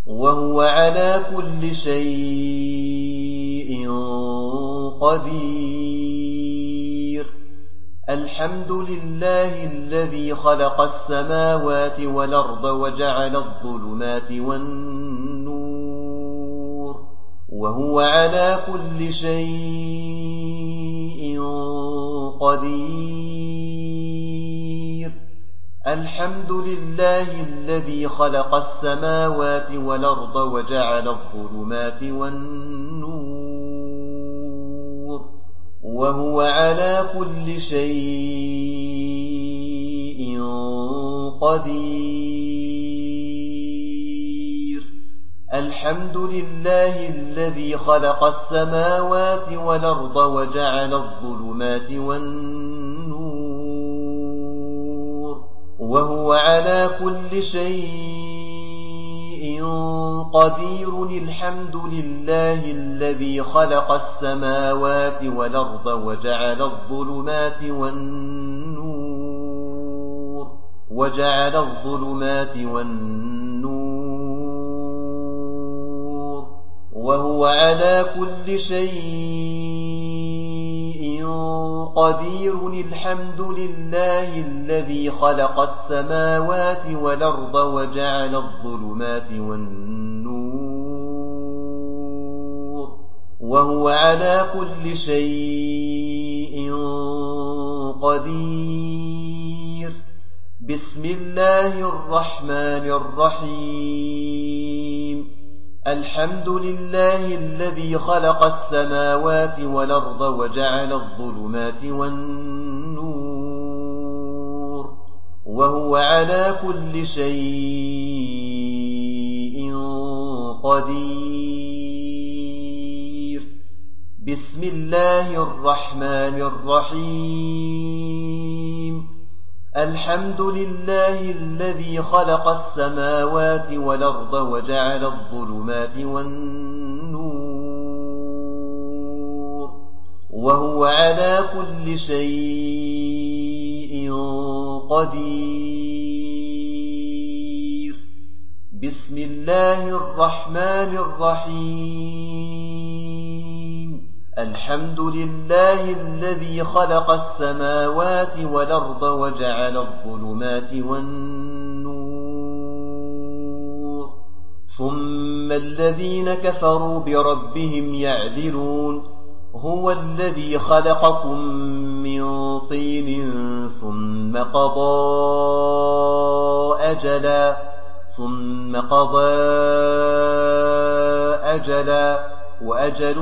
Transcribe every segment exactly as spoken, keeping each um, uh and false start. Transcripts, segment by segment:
وهو على كل شيء قدير. الحمد لله الذي خلق السماوات والأرض وجعل الظلمات والنور وهو على كل شيء قدير. الحمد لله الذي خلق السماوات والأرض وجعل الظلمات والنور وهو على كل شيء قدير. الحمد لله الذي خلق السماوات والأرض وجعل الظلمات والنور وهو على كل شيء قدير. الحمد لله الذي خلق السماوات والأرض وجعل الظلمات والنور وجعل الظلمات والنور وهو على كل شيء قدير. الحمد لله الذي خلق السماوات والأرض وجعل الظلمات والنور وهو على كل شيء قدير. بسم الله الرحمن الرحيم. الحمد لله الذي خلق السماوات والأرض وجعل الظلمات والنور وهو على كل شيء قدير. بسم الله الرحمن الرحيم. الحمد لله الذي خلق السماوات والأرض وجعل الظلمات والنور وهو على كل شيء قدير. بسم الله الرحمن الرحيم. الحمد لله الذي خلق السماوات والأرض وجعل الظلمات والنور ثم الذين كفروا بربهم يعدلون. هو الذي خلقكم من طين ثم قضى أجلا ثم قضى أجلا وأجل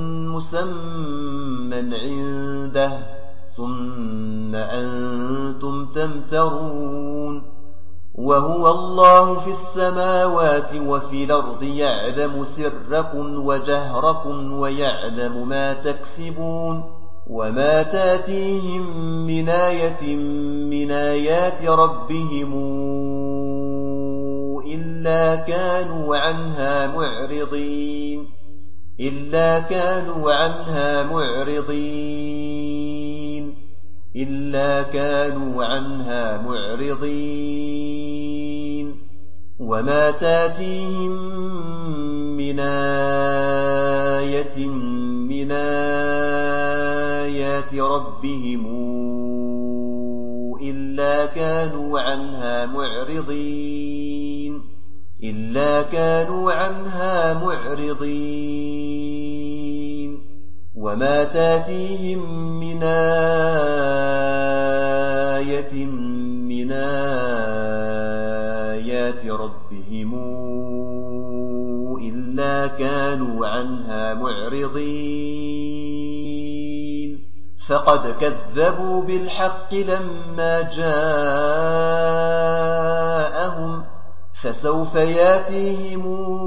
مسمى عنده ثم أنتم تمترون. وهو الله في السماوات وفي الأرض يعلم سركم وجهركم ويعلم ما تكسبون. وما تاتيهم من آية من آيات ربهم إلا كانوا عنها معرضين إلا كانوا عنها معرضين إلا كانوا عنها معرضين. وما تاتيهم من آية من آيات ربهم إلا كانوا عنها معرضين إلا كانوا عنها معرضين. وما تاتيهم من آية من آيات ربهم إلا كانوا عنها معرضين. فقد كذبوا بالحق لما جاءهم فسوف ياتيهم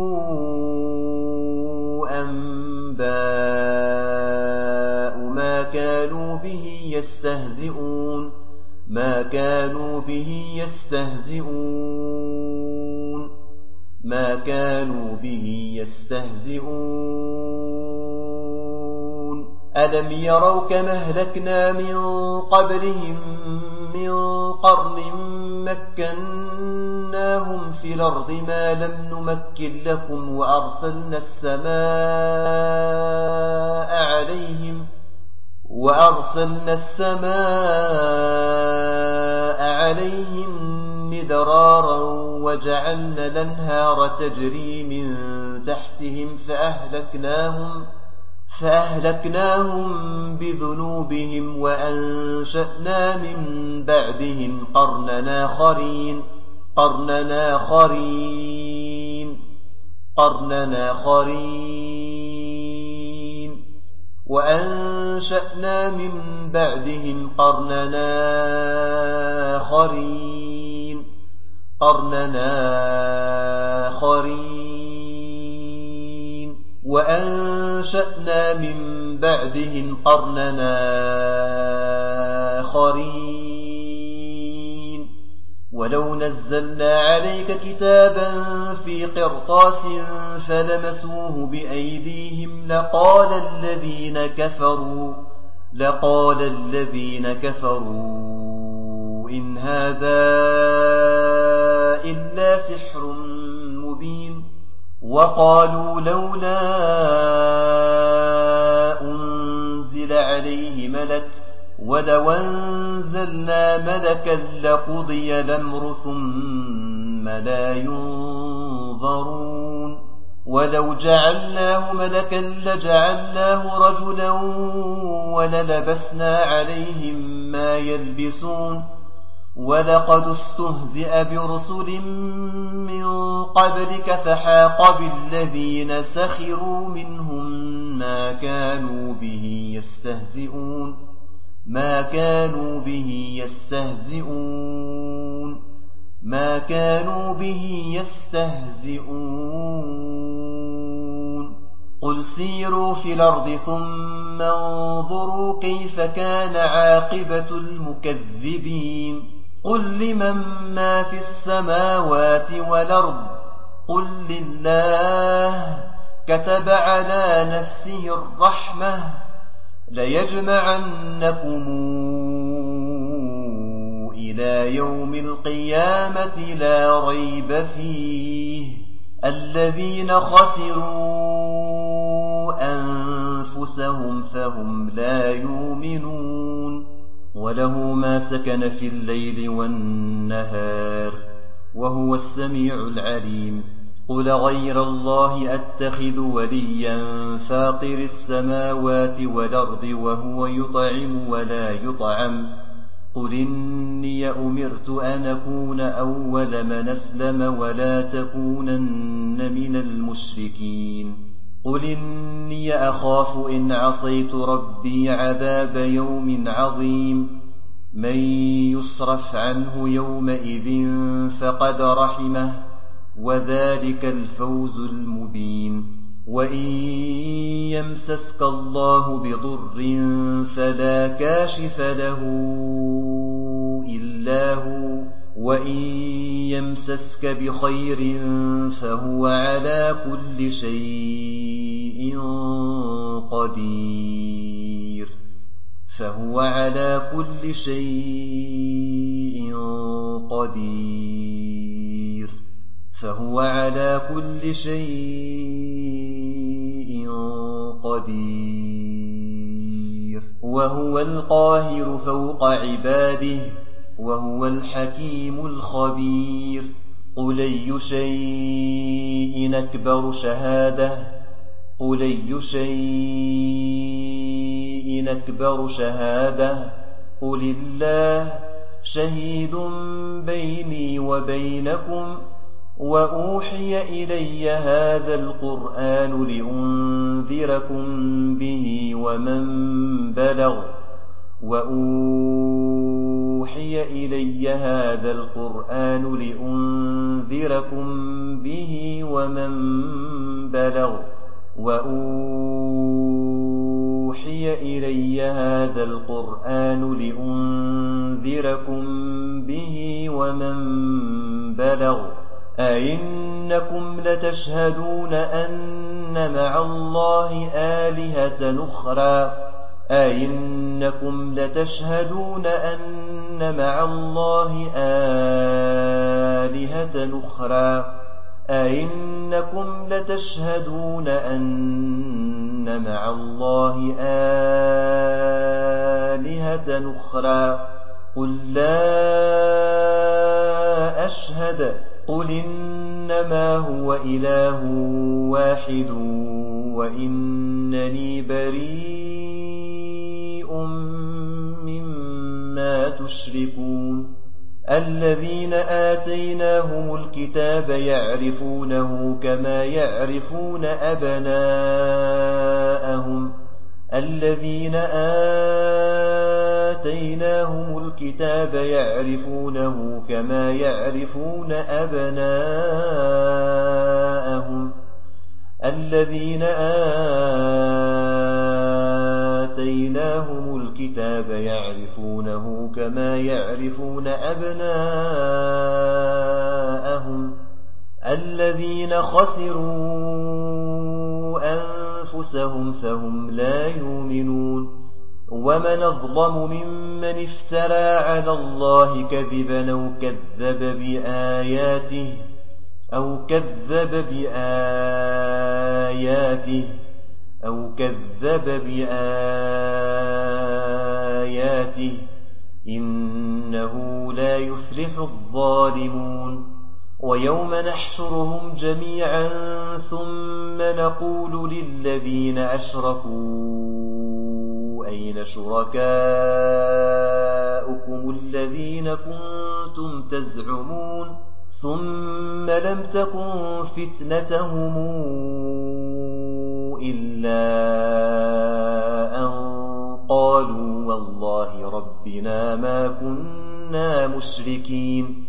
أنباء ما كانوا به يستهزئون ما كانوا به يستهزئون ما كانوا به يستهزئون. ألم يروا كما أهلكنا من قبلهم من قرن مكناهم في الأرض ما لم نمكن لكم وأرسلنا السماء عليهم وأرسلنا السماء عليهم مدرارا وجعلنا الأنهار تجري من تحتهم فأهلكناهم فأهلكناهم بذنوبهم وأنشأنا من بعدهم قرننا آخرين قرننا آخرين قرننا آخرين وأنشأنا من بعدهم قرننا آخرين قرننا آخرين وأنشأنا من بعدهم قرننا آخرين ولو نزلنا عليك كتابا في قرطاس فلمسوه بأيديهم لقال الذين كفروا لقال الذين كفروا إن هذا إلا سحر مبين وقالوا لولا أنزل عليه ملك ولو أنزلنا ملكا لقضي الأمر ثم لا ينظرون ولو جعلناه ملكا لجعلناه رجلا وللبسنا عليهم ما يلبسون ولقد استهزئ برسل من قبلك فحاق بالذين سخروا منهم ما كانوا به يستهزئون ما كانوا به يستهزئون ما كانوا به يستهزئون قل سيروا في الأرض ثم انظروا كيف كان عاقبة المكذبين قل لمن ما في السماوات والأرض قل لله كتب على نفسه الرحمة ليجمعنكم إلى يوم القيامة لا ريب فيه الذين خسروا أنفسهم فهم لا يؤمنون وله ما سكن في الليل والنهار وهو السميع العليم قل غير الله أتخذ وليا فاطر السماوات والأرض وهو يطعم ولا يطعم قل إني أمرت أن أكون أول من أسلم ولا تكونن من المشركين قل إني أخاف إن عصيت ربي عذاب يوم عظيم من يصرف عنه يومئذ فقد رحمه وذلك الفوز المبين وإن يمسسك الله بضر فلا كاشف له إلا هو وإن يمسسك بخير فهو على كل شيء قدير فهو على كل شيء قدير فهو على كل شيء قدير وهو القاهر فوق عباده وهو الحكيم الخبير قل أي شيء أكبر شهادة قل أي شيء أكبر شهادة قل الله شهيد بيني وبينكم وأوحي إلي هذا القرآن لأنذركم به ومن بلغ وأوحي إلي هذا القرآن لأنذركم به ومن بلغ وأوحي إلي هذا القرآن لأنذركم به ومن بلغ أئنكم لتشهدون أن مع الله آلهة أخرى أئنكم لتشهدون أن مع الله آلهة أخرى أئنكم لتشهدون أن مع الله آلهة أخرى قل لا أشهد قل إنما هو إله واحد وإنني بريء مما تشركون الذين آتيناهم الكتاب يعرفونه كما يعرفون أبناءهم الذين آتيناهم الكتاب يعرفونه كما يعرفون أبناءهم الذين آتيناهم الكتاب يعرفونه كما يعرفون أبناءهم الذين خسروا أنفسهم فهم لا يؤمنون ومن أظلم ممن افترى على الله كذبا أو كذب بآياته أو كذب بآياته أو كذب بآياته إنه لا يفلح الظالمون ويوم نحشرهم جميعا ثم نقول للذين أشركوا أين شركاؤكم الذين كنتم تزعمون ثم لم تكن فتنتهم إلا أن قالوا والله ربنا ما كنا مشركين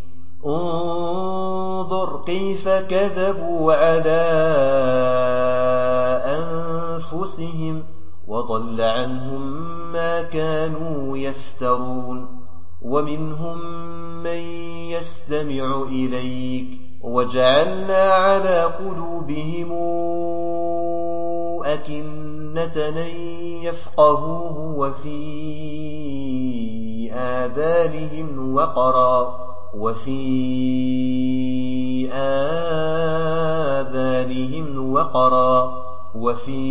انظر كيف كذبوا على أنفسهم وضل عنهم ما كانوا يفترون ومنهم من يستمع إليك وجعلنا على قلوبهم أكنة أن يفقهوه وفي آذانهم وقرا وفي آذانهم وقرا وفي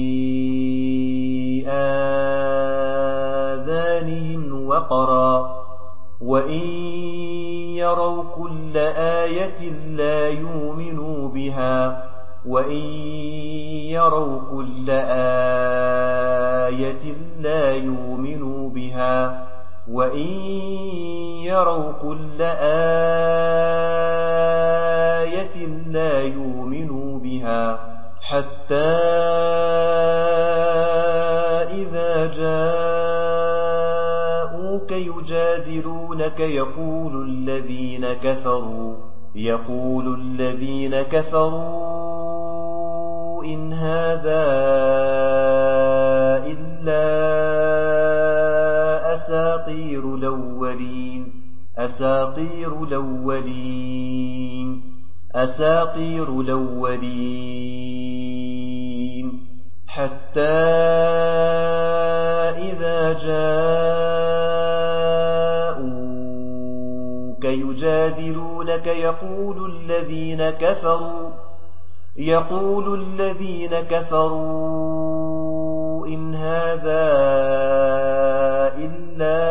آذانهم وقرا وإن يروا كل آية لا يؤمنوا بها وإن يروا كل آية لا يؤمنوا بها وإن يروا كل آية لا يؤمنوا بها حتى إذا جاءوك يجادلونك يقول الذين كفروا يقول الذين كفروا إن هذا إلا أساطير الأولين أساطير الأولين أساطير الأولين حتى إذا جاءوك يجادلونك يقول الذين كفروا يقول الذين كفروا إن هذا إلا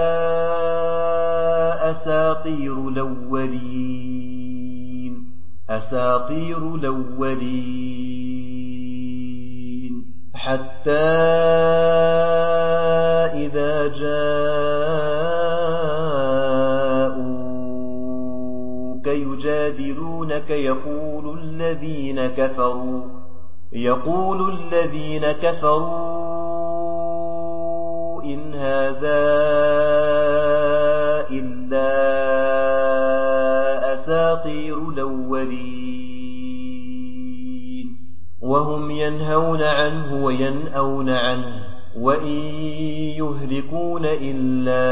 أساطير الأولين أساطير الأولين حتى إذا جاءوك يجادلونك يقول الذين كفروا يقول الذين كفروا إن هذا إلا أساطير الأولين وهم ينهون عنه وينأون عنه وإن يهلكون إلا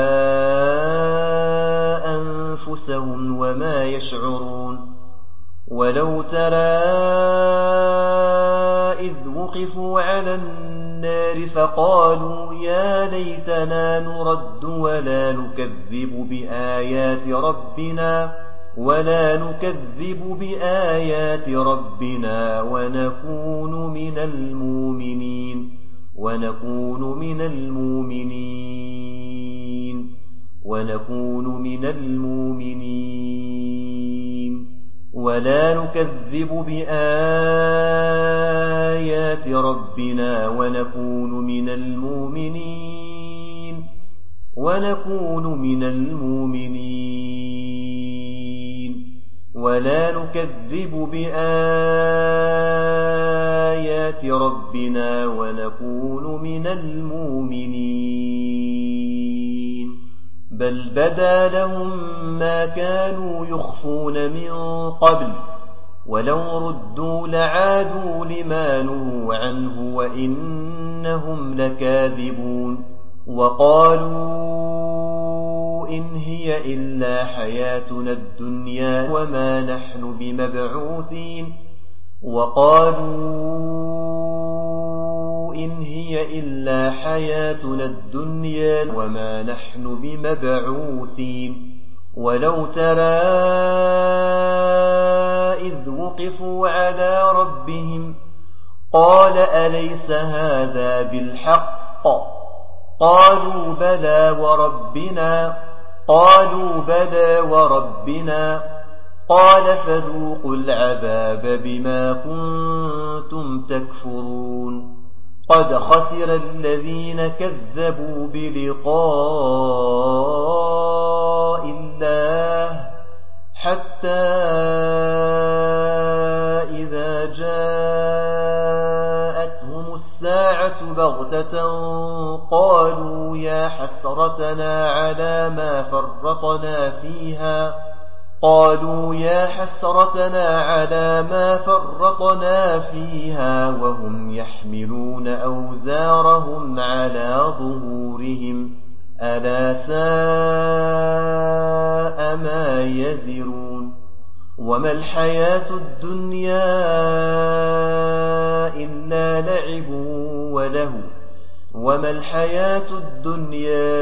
أنفسهم وما يشعرون ولو ترى إذ وقفوا على النار النَّارِ فَقَالُوا يَا لَيْتَنَا نُرَدُّ وَلَا نُكَذِّبُ بِآيَاتِ رَبِّنَا وَلَا نُكَذِّبُ بِآيَاتِ رَبِّنَا وَنَكُونُ مِنَ الْمُؤْمِنِينَ ونكون من المؤمنين ونكون من المؤمنين ولا نكذب بآيات ربنا ونكون من المؤمنين ونكون من المؤمنين ولا نكذب بآيات ربنا ونكون من المؤمنين بل بدا لهم ما كانوا يخفون من قبل ولو ردوا لعادوا لما نهوا عنه وإنهم لكاذبون وقالوا إن هي إلا حياتنا الدنيا وما نحن بمبعوثين وقالوا إن هي إلا حياتنا الدنيا وما نحن بمبعوثين ولو ترى إذ وقفوا على ربهم قال أليس هذا بالحق قالوا بلى وربنا قالوا بلى وربنا قال فذوقوا العذاب بما كنتم تكفرون قد خسر الذين كذبوا بلقاء الله حتى إذا جاءتهم الساعة بغتة قالوا يا حسرتنا على ما فرطنا فيها قالوا يا حسرتنا على ما فرطنا فيها وهم يحملون أوزارهم على ظهورهم ألا ساء ما يزرون وما الحياة الدنيا إلا لعب وله وما الحياة الدنيا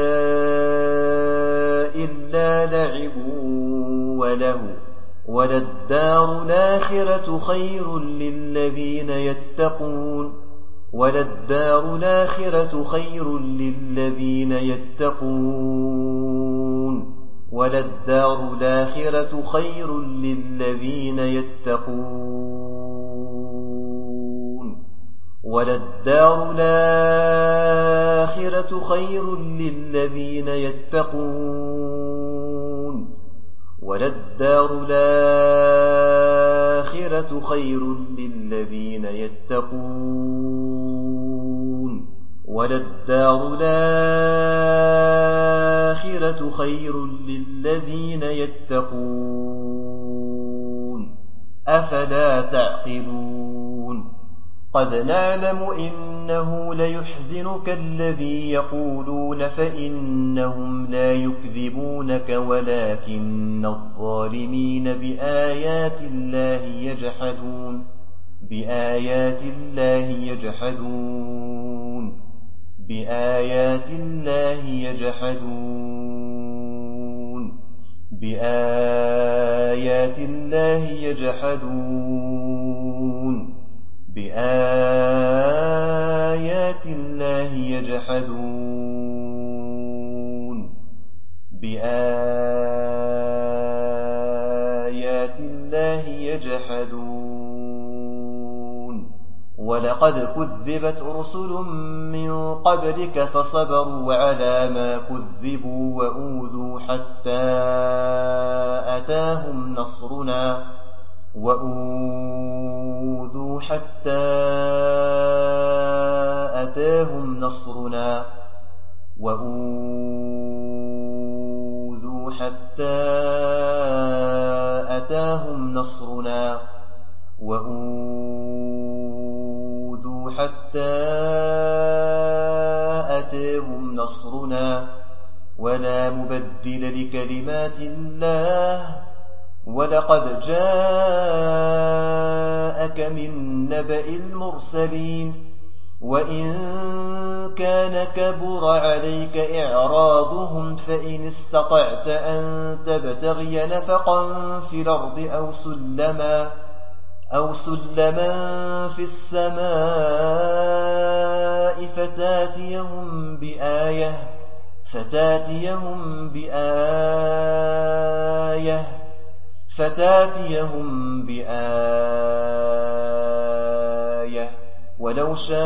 إلا لعب وله وللدار الآخرة خير للذين يتقون وللدار الآخرة خير للذين يتقون وللدار الآخرة خير للذين يتقون وللدار الآخرة خير للذين يتقون وللدار الآخرة خير للذين يتقون وللدار الآخرة خير للذين يتقون أفلا تعقلون قد نعلم إنه ليحزنك الذي يقولون فإنهم لا يكذبونك ولكن الظالمين بآيات الله يجحدون بآيات الله يجحدون بآيات الله يجحدون بآيات الله يجحدون بآيات الله يجحدون بآيات الله يجحدون ولقد كذبت رسل من قبلك فصبروا على ما كذبوا وأوذوا حتى أتاهم نصرنا وأوذوا حتى أتاهم نصرنا وأوذوا حتى أتاهم نصرنا وأوذوا حتى أتاهم نصرنا ولا مبدل لكلمات الله ولقد جاءك من نبأ المرسلين وإن كان كبر عليك إعراضهم فإن استطعت أن تبتغي نفقا في الأرض أو سلما أو سلما في السماء فتاتيهم بآية فتاتيهم بآية فتاتيهم بآية ولو شاء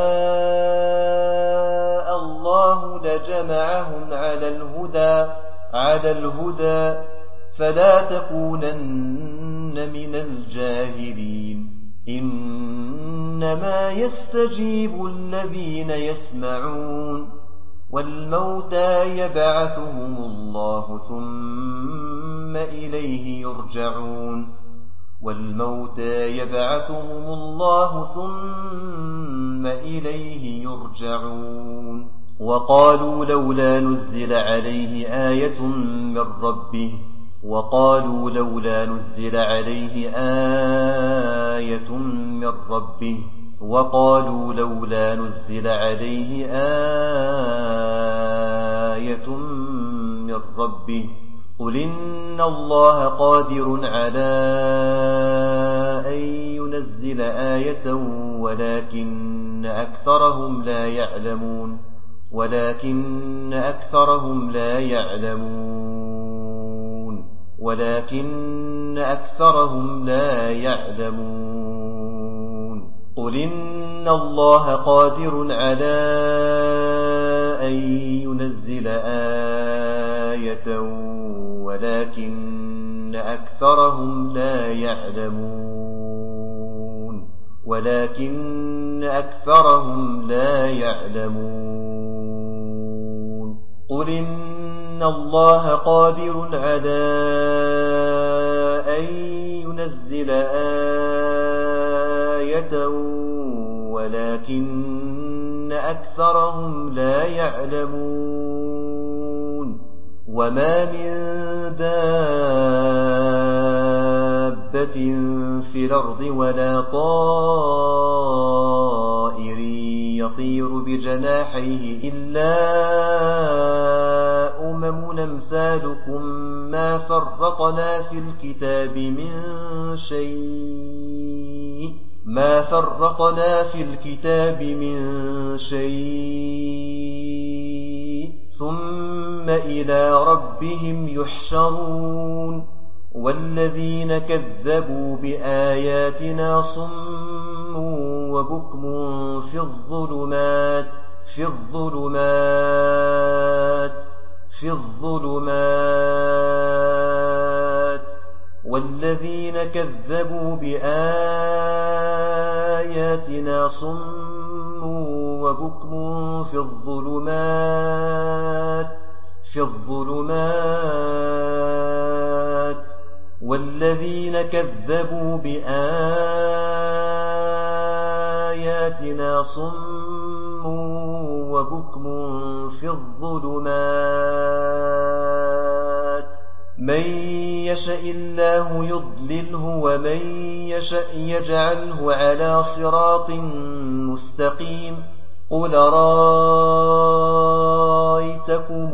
الله لجمعهم على الهدى على الهدى فلا تكونن من الجاهلين إنما يستجيب الذين يسمعون والموتى يبعثهم الله ثم إليه يرجعون والموتى يبعثهم الله ثم إليه يرجعون وقالوا لولا نزل عليه آية من ربه وقالوا لولا نزل عليه آية من ربه وقالوا لولا نزل عليه آية من ربه قل إن الله قادر على أن ينزل آية ولكن أكثرهم لا يعلمون ولكن أكثرهم لا يعلمون ولكن أكثرهم لا يعلمون قل إن الله قادر على أن ينزل آية ولكن أكثرهم لا يعلمون ولكن أكثرهم لا يعلمون قل إن الله قادر على أن ينزل آية ولكن أكثرهم لا يعلمون وما من دابة في الأرض ولا طائر يطير بجناحيه إلا أمم أمثالكم ما فرطنا في الكتاب من شيء ما فرطنا في الكتاب من شيء ثم إلى ربهم يحشرون والذين كذبوا بآياتنا صم وبكم في الظلمات في الظلمات في الظلمات والذين كذبوا بآياتنا صم وبكم في الظلمات في الظلمات والذين كذبوا بآياتنا صم وبكم في الظلمات من يشاء الله يضلله ومن يشاء يجعله على صراط مستقيم قل رأيتكم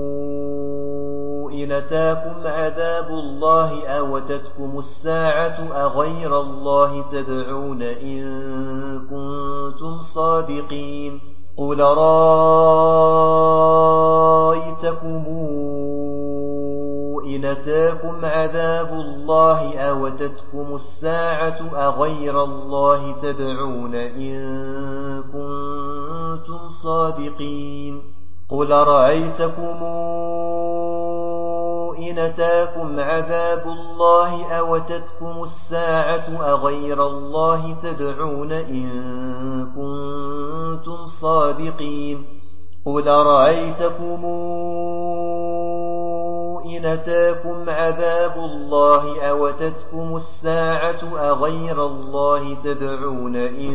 إن أتاكم عذاب الله أو أتتكم الساعة أغير الله تدعون إن كنتم صادقين قل رأيتكم إن أتاكم عذاب الله أو أتتكم الساعة أغير الله تدعون إن كنتم صادقين قل رأيتكم إن أتاكم عذاب الله أو أتتكم الساعة أغير الله تدعون إن كنتم صادقين قل رأيتكم إن أتاكم عذاب الله أو أتتكم الساعة أغير الله تدعون إن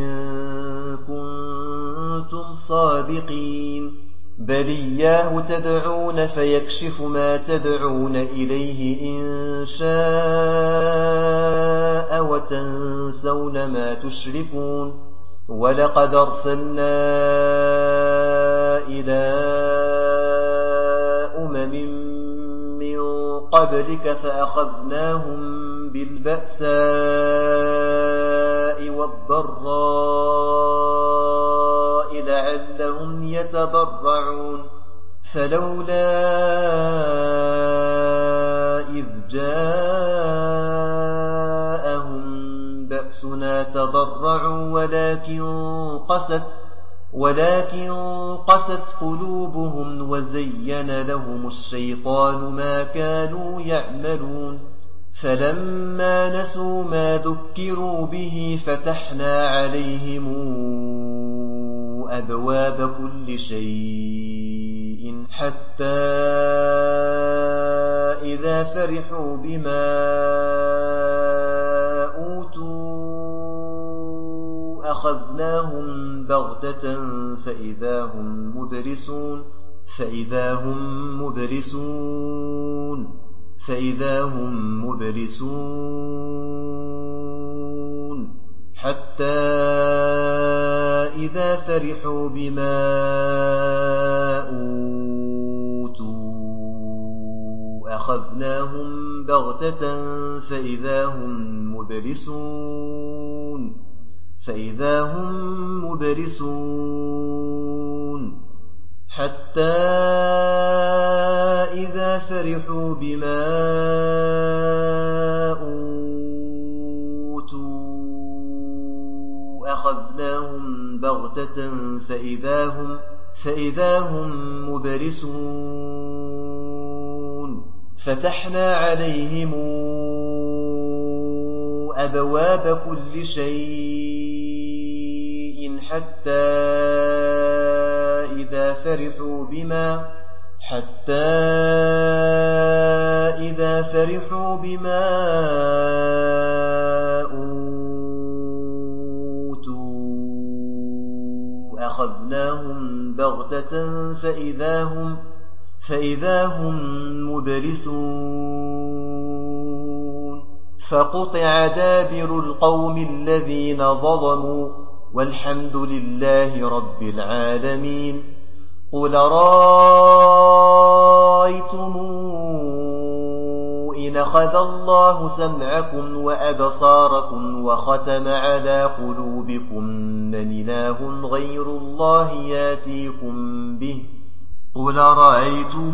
كنتم صادقين بل إياه تدعون فيكشف ما تدعون إليه إن شاء وتنسون ما تشركون ولقد أرسلنا إلى أمم من قبلك فأخذناهم بالبأساء والضراء لعلهم يتضرعون فلولا إذ جاءهم بأسنا تضرعوا ولكن قست ولكن قست قلوبهم وزين لهم الشيطان ما كانوا يعملون فلما نسوا ما ذكروا به فتحنا عليهم أبواب كل شيء حتى إذا فرحوا بما أوتوا أخذناهم بغتة فإذا هم مبلسون فإذا هم مبلسون فإذا هم مبلسون حتى إذا فرحوا بما أوتوا أخذناهم بغتة فإذا هم مبلسون فإذا هم مبلسون حتى إذا فرحوا بما أوتوا أخذناهم بغتة فإذا هم فإذا هم مبلسون فتحنا عليهم أبواب كل شيء حتى إذا فرحوا بما حتى إذا فرحوا بما أوتوا أخذناهم بغتة فإذا هم فإذا هم مبلسون فقطع دابر القوم الذين ظلموا والحمد لله رب العالمين قل رأيتم إن أخذ الله سمعكم وأبصاركم وختم على قلوبكم من إله غير الله ياتيكم به قل رأيتم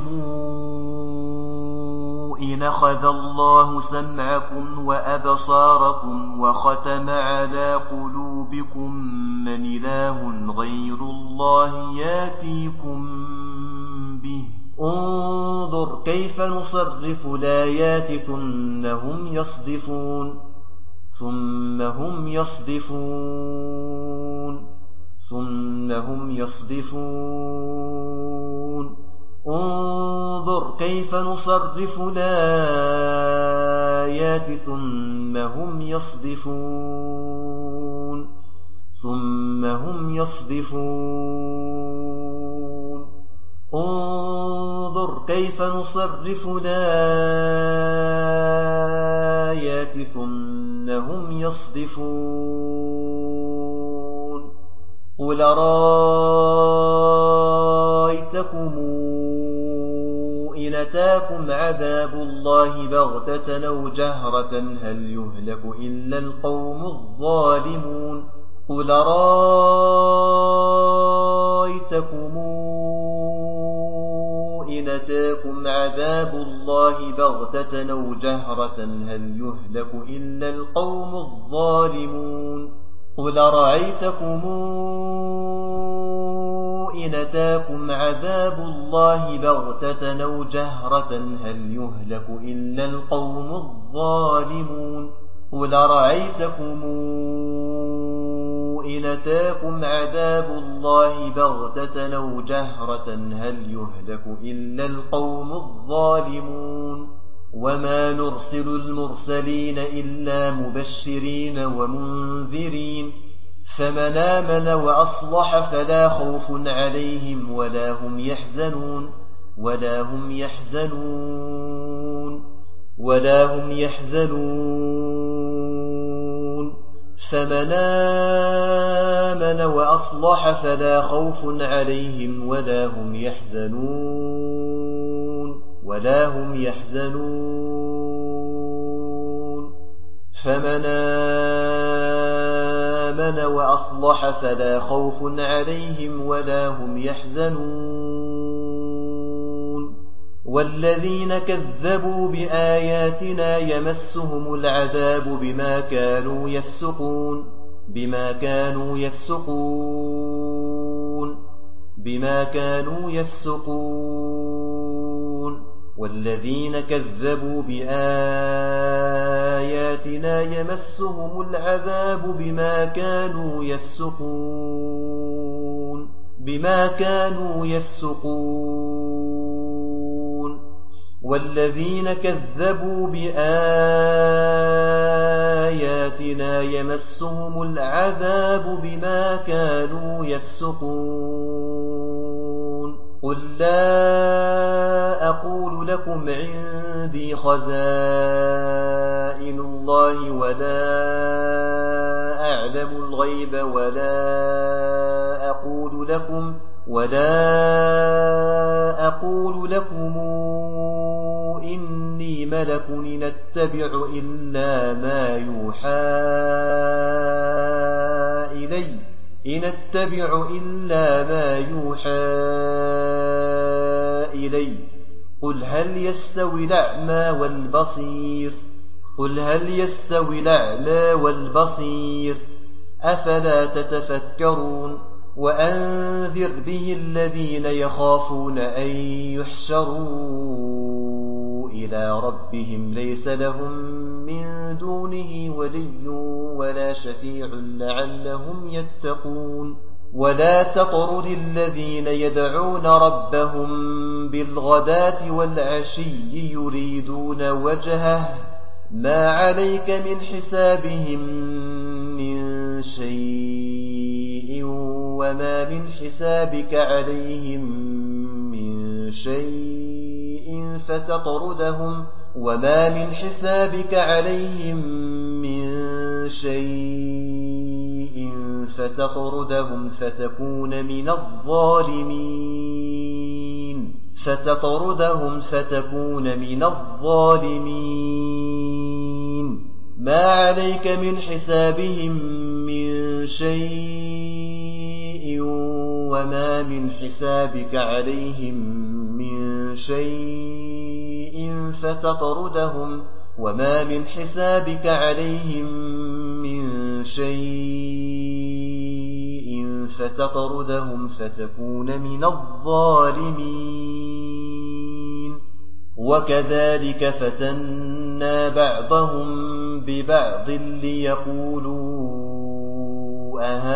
إن أخذ الله سمعكم وأبصاركم وختم على قلوبكم من إله غير الله ياتيكم به انظر كيف نصرف الآيات ثم هم يصدفون ثم هم يصدفون ثم هم يصدفون انظر كيف نصرف الآيات ثم هم يصدفون ثم هم يصدفون انظر كيف نصرف الآيات ثم هم يصدفون قل رأيتكم إن أتاكم عذاب الله بغتة أو جهرة هل يهلك إلا القوم الظالمون قل رأيتكم إن أتاكم عذاب الله بغتة أو جهرة هل يهلك إلا القوم الظالمون قل رأيتكم إن أتاكم عذاب الله بغتة أو جهرة هل يهلك إلا القوم الظالمون قل رأيتكم إن أتاكم عذاب الله بغتة أو جهرة هل يهلك إلا القوم الظالمون وما نرسل المرسلين إلا مبشرين ومنذرين فمن آمن وأصلح فلا خوف عليهم ولا هم يحزنون ولا هم يحزنون ولا هم يحزنون فمن آمن وأصلح فلا خوف عليهم ولا هم يحزنون ولا هم يحزنون فمن آمن وأصلح فلا خوف عليهم ولا هم يحزنون والذين كذبوا بآياتنا يمسهم العذاب بما كانوا يفسقون بما كانوا يفسقون بما كانوا يفسقون والذين كذبوا بآياتنا يمسهم العذاب بما كانوا يفسقون بما كانوا يفسقون والذين كذبوا بآياتنا يمسهم العذاب بما كانوا يفسقون قل لا أقول لكم عندي خزائن الله ولا أعلم الغيب ولا أقول لكم ولا أقول لكم إني ملك إن أتبع إلا ما يوحى إلي إن أتبع إلا ما يوحى إلي قل هل يستوي الأعمى والبصير قل هل يستوي الأعمى والبصير أفلا تتفكرون وأنذر به الذين يخافون أن يحشروا إلى ربهم ليس لهم من دونه ولي ولا شفيع لعلهم يتقون ولا تطرد الذين يدعون ربهم بالغداة والعشي يريدون وجهه ما عليك من حسابهم من شيء وما من حسابك عليهم من شيء فتطردهم وما من حسابك عليهم من شيء فتطردهم فتكون من الظالمين فتطردهم فتكون من الظالمين ما عليك من حسابهم من شيء وما من حسابك عليهم من شيء فتطردهم وما من حسابك عليهم من شيء فتطردهم فتكون من الظالمين وكذلك فتنا بعضهم ببعض ليقولوا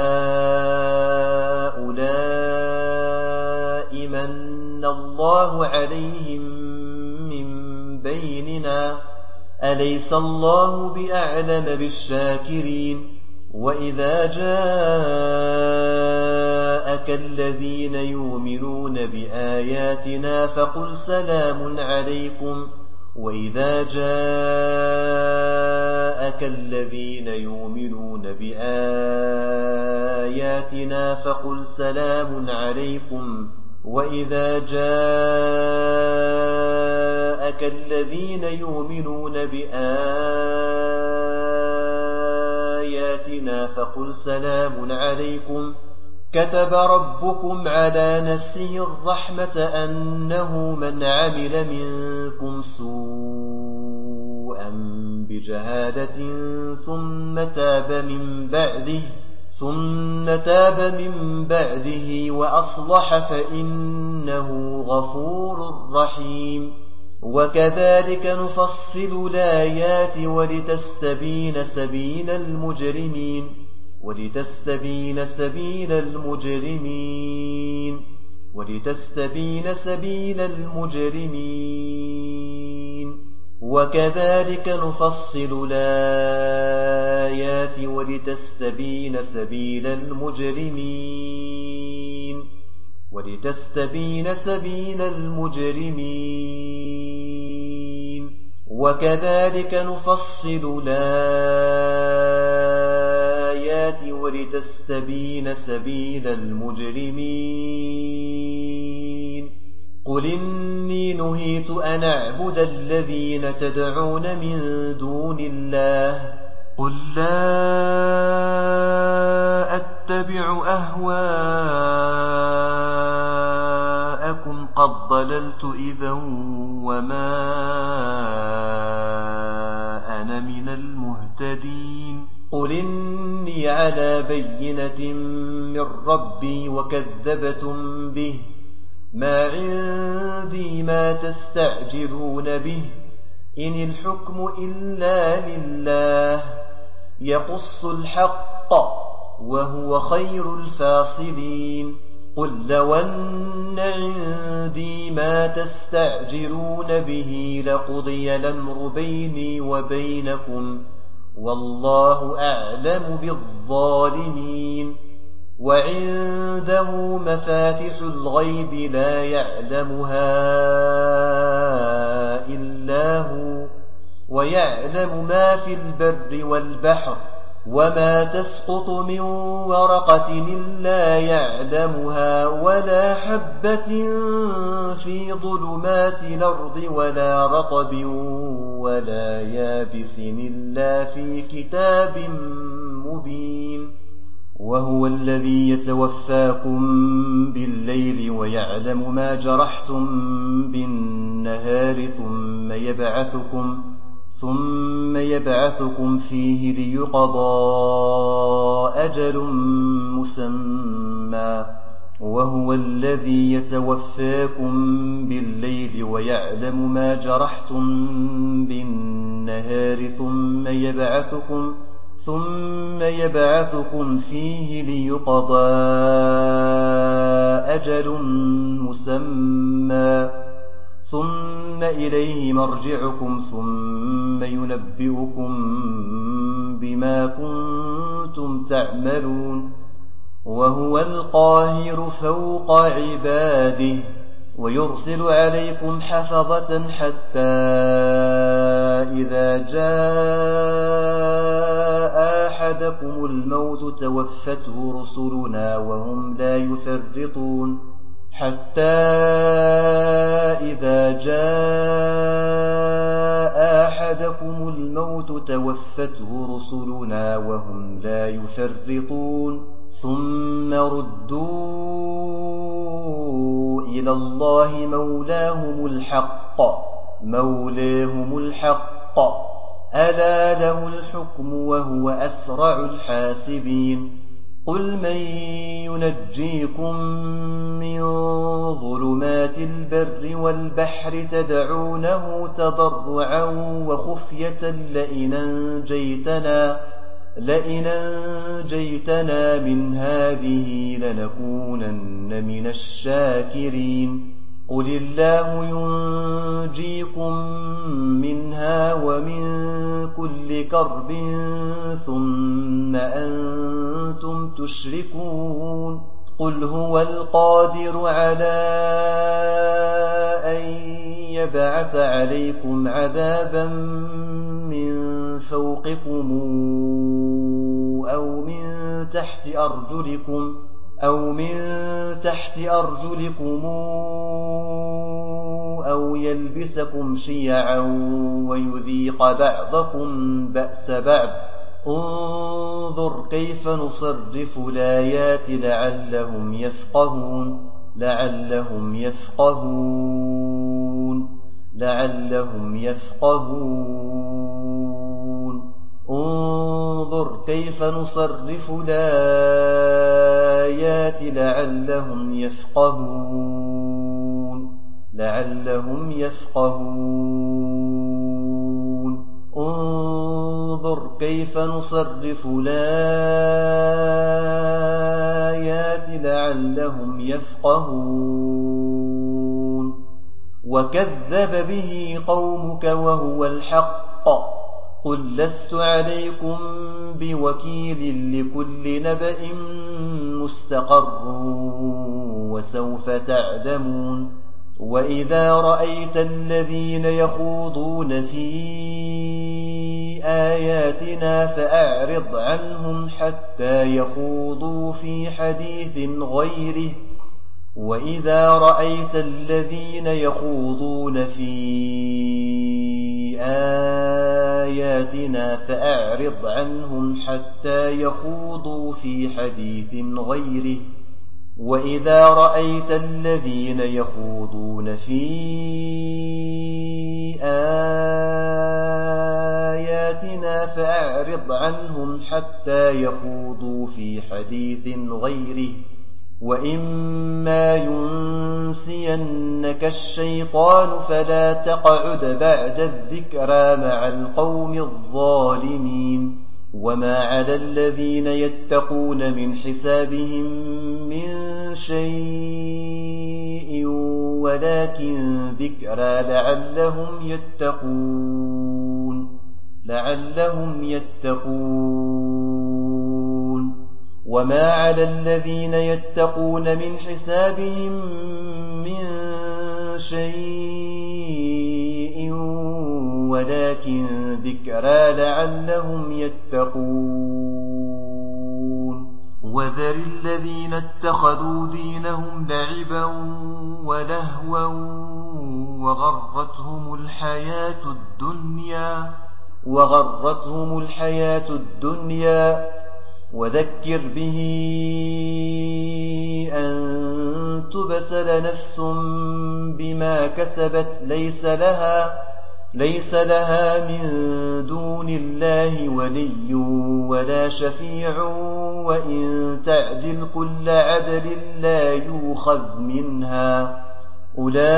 أهؤلاء من الله عليهم من بيننا أليس الله بأعلم بالشاكرين وإذا جاءك الذين يؤمنون بآياتنا فقل سلام عليكم وإذا جاءك الذين يؤمنون بآياتنا فقل سلام عليكم وإذا جاءك الذين يؤمنون بآياتنا فقل سلام عليكم كتب ربكم على نفسه الرحمة أنه من عمل منكم سوءا بجهالة ثم تاب من بعده ثم تاب من بعده وأصلح فإنه غفور رحيم وكذلك نفصل الآيات ولتستبين سبيل المجرمين ولتستبين سبيل المجرمين ولتستبين سبيل المجرمين وكذلك نفصل الآيات ولتستبين سبيل المجرمين ولتستبين سبيل المجرمين وكذلك نفصل الآيات الآيات ولتستبين سبيل المجرمين قل إني نهيت أن أعبد الذين تدعون من دون الله قل لا أتبع أهواءكم قد ضللت إذا وما أنا من المهتدين قل إني على بينة من ربي وكذبتم به ما عندي ما تستعجلون به إن الحكم إلا لله يقص الحق وهو خير الفاصلين قل لو أن عندي ما تستعجلون به لقضي الأمر بيني وبينكم والله أعلم بالظالمين وعنده مفاتح الغيب لا يعلمها إلا هو ويعلم ما في البر والبحر وما تسقط من ورقة إلا يعلمها ولا حبة في ظلمات الأرض ولا رطب ولا يابس إلا في كتاب مبين وهو الذي يتوفاكم بالليل ويعلم ما جرحتم بالنهار ثم يبعثكم ثم يبعثكم فيه ليقضى أجل مسمى وهو الذي يتوفاكم بالليل ويعلم ما جرحتم بالنهار ثم يبعثكم ثم يبعثكم فيه ليقضى أجل مسمى ثم إليه مرجعكم ثم ينبئكم بما كنتم تعملون وهو القاهر فوق عباده ويرسل عليكم حفظة حتى إذا جاء أحدكم الموت توفته رسلنا وهم لا يفرطون حتى إذا جاء أحدكم الموت توفته رسلنا وهم لا يفرطون ثم ردوا إلى الله مولاهم الحق مولاهم الحق ألا له الحكم وهو أسرع الحاسبين قل من ينجيكم من ظلمات البر والبحر تدعونه تضرعا وخفية لئن أنجيتنا لئن أنجيتنا من هذه لنكونن من الشاكرين قل الله ينجيكم منها ومن كل كرب ثم أنتم تشركون قل هو القادر على أن يبعث عليكم عذابا من فوقكم أو من تحت أرجلكم أو من تحت أرجلكم أو يلبسكم شيعا ويذيق بعضكم بأس بعض انظر كيف نصرف الآيات لعلهم يفقهون لعلهم يفقهون لعلهم يفقهون انظر كيف نصرف الآيات لعلهم يفقهون لعلهم يفقهون انظر كيف نصرف الآيات لعلهم يفقهون وكذب به قومك وهو الحق قل لست عليكم بوكيل لكل نبأ مستقر وسوف تعلمون وإذا رأيت الذين يخوضون في آياتنا فأعرض عنهم حتى يخوضوا في حديث غيره وإذا رأيت الذين يخوضون في آياتنا فأعرض عنهم حتى يخوضوا في حديث غيره وإذا رأيت الذين يخوضون في آياتنا فأعرض عنهم حتى يخوضوا في حديث غيره وإما ينسينك الشيطان فلا تقعد بعد الذكرى مع القوم الظالمين وما على الذين يتقون من حسابهم من شيء ولكن ذكرى لعلهم يتقون لعلهم يتقون وما على الذين يتقون من حسابهم من شيء ولكن ذكرى لعلهم يتقون وذر الذين اتخذوا دينهم لعبا ولهوا وغرتهم الحياة الدنيا وغرتهم الحياة الدنيا وذكر به أن تبسل نفس بما كسبت ليس لها ليس لها من دون الله ولي ولا شفيع وإن تعدل كل عدل لا يؤخذ منها أولئك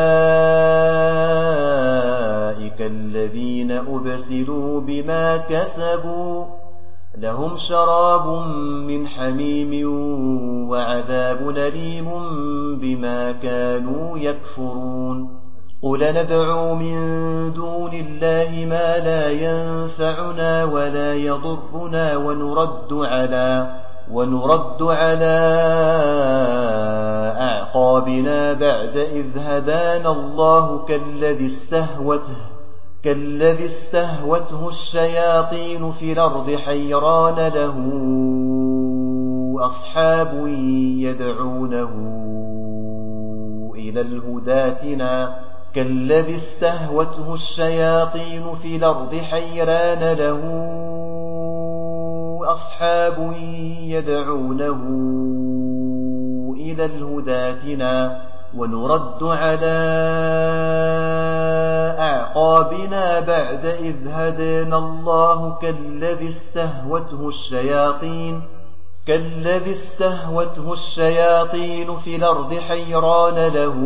الذين أبسلوا بما كسبوا لهم شراب من حميم وعذاب أليم بما كانوا يكفرون قل ندعو من دون الله ما لا ينفعنا ولا يضرنا ونرد على ونرد على أعقابنا بعد إذ هدانا الله كالذي استهوته كالذي استهوته الشياطين في الأرض حيران له أصحاب يدعونه إلى الهدى ائتنا كالذي استهوته الشياطين في الأرض حيران له أصحاب يدعونه إلى الهدى ائتنا ونرد على أعقابنا بعد إذ هدانا الله كالذي استهوته الشياطين كالذي استهوته الشياطين في الأرض حيران له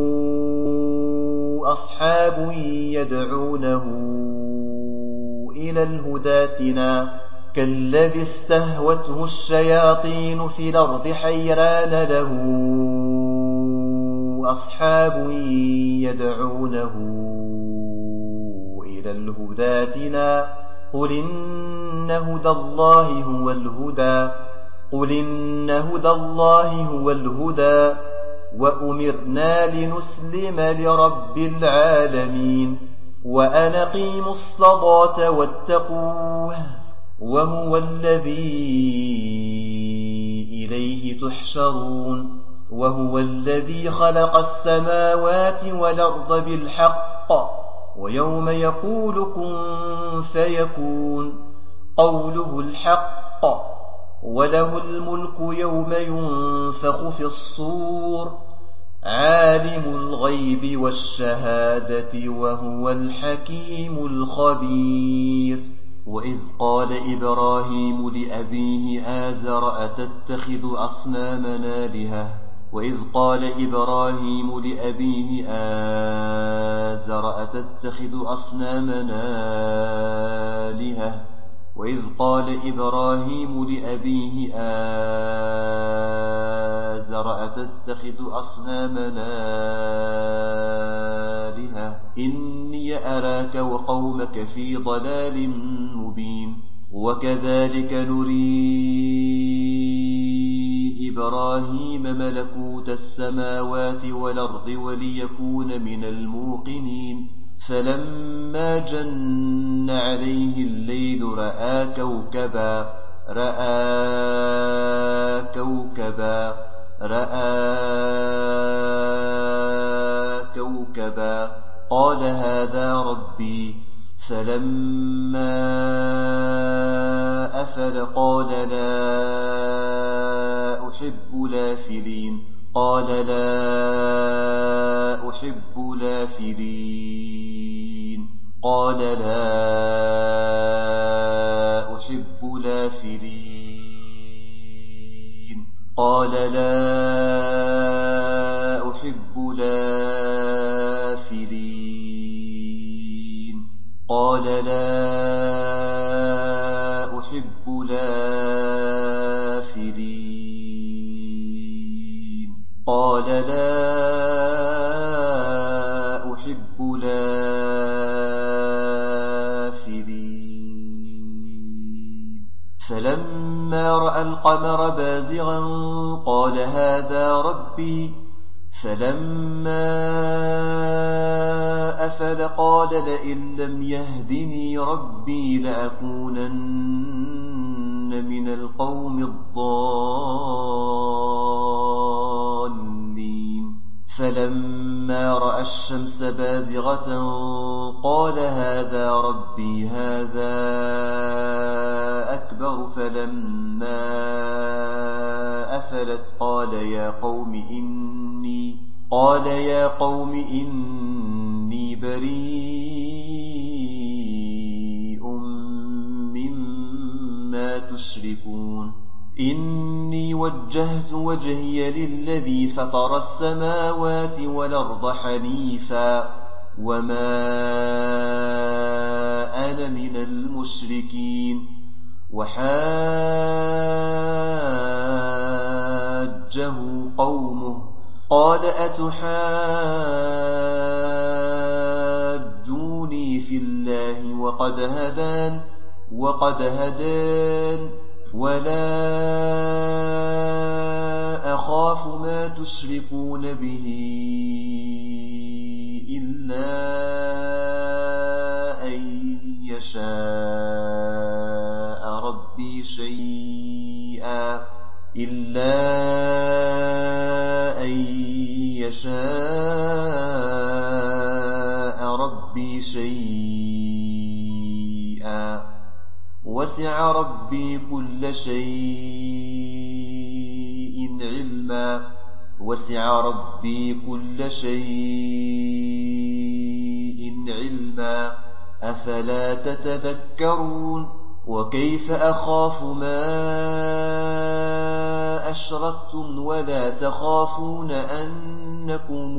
أصحاب يدعونه إلى الهدى ائتنا كالذي استهوته الشياطين في الأرض حيران له أصحاب يدعونه إلى الهدى ائتنا قل إن هدى الله هو الهدى قل إن هدى الله هو الهدى وأمرنا لنسلم لرب العالمين وأن أقيموا الصلاة واتقوه وهو الذي إليه تحشرون وهو الذي خلق السماوات والأرض بالحق ويوم يقول كن فيكون قوله الحق وله الملك يوم ينفخ في الصور عالم الغيب والشهادة وهو الحكيم الخبير وإذ قال إبراهيم لأبيه آزر أتتخذ أصنامنا آلهة وإذ قال إبراهيم لأبيه آزر أتتخذ أصنامنا آلهة وإذ قال إبراهيم لأبيه آزر أتتخذ أصنامنا آلهة إني أراك وقومك في ضلال مبين وكذلك نري إبراهيم ملكوت السماوات والأرض وليكون من الموقنين فلما جن عليه الليل رأى كوكبا رأى كوكبا رأى كوكبا قال هذا ربي فلما أفل قال لا أحب الآفلين قال لا أحب الآفلين قال لا أحب الآفلين قال لا أحب الآفلين قال لا أحب الآفلين قال لا أحب الآفلين فلما رأى القمر بازغا قال هذا ربي فلما أفل قال لئن لم يهدني ربي لأكونن من القوم الضالين فلما رأى الشمس بازغة قال هذا ربي هذا أكبر فلما أفلت قال يا قوم إني قال يا قوم إني بريء مما تشركون إني وجهت وجهي للذي فطر السماوات والأرض حنيفا وما أنا من المشركين وحاجه قومه قال أتحاجوني في الله وقد هدان وقد هدان ولا أخاف ما تشركون به إلا أن يشاء ربي شيئا إلا أن يشاء ربي شيئا وسع ربي كل شيء علما وسع ربي كل شيء علما أفلا تتذكرون وكيف أخاف ما أشركتم ولا تخافون أنكم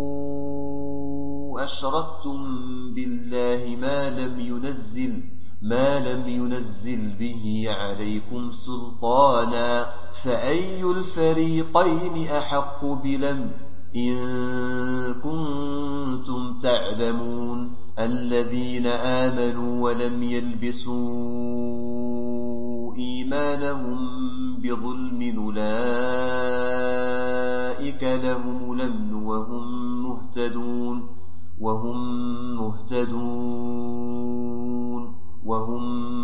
أشركتم بالله ما لم ينزل ما لم ينزل به عليكم سلطانا فأي الفريقين أحق بلم إن كنتم تعلمون الذين آمنوا ولم يلبسوا إيمانهم بظلم أولئك لهم الأمن وهم مهتدون وهم مهتدون وهم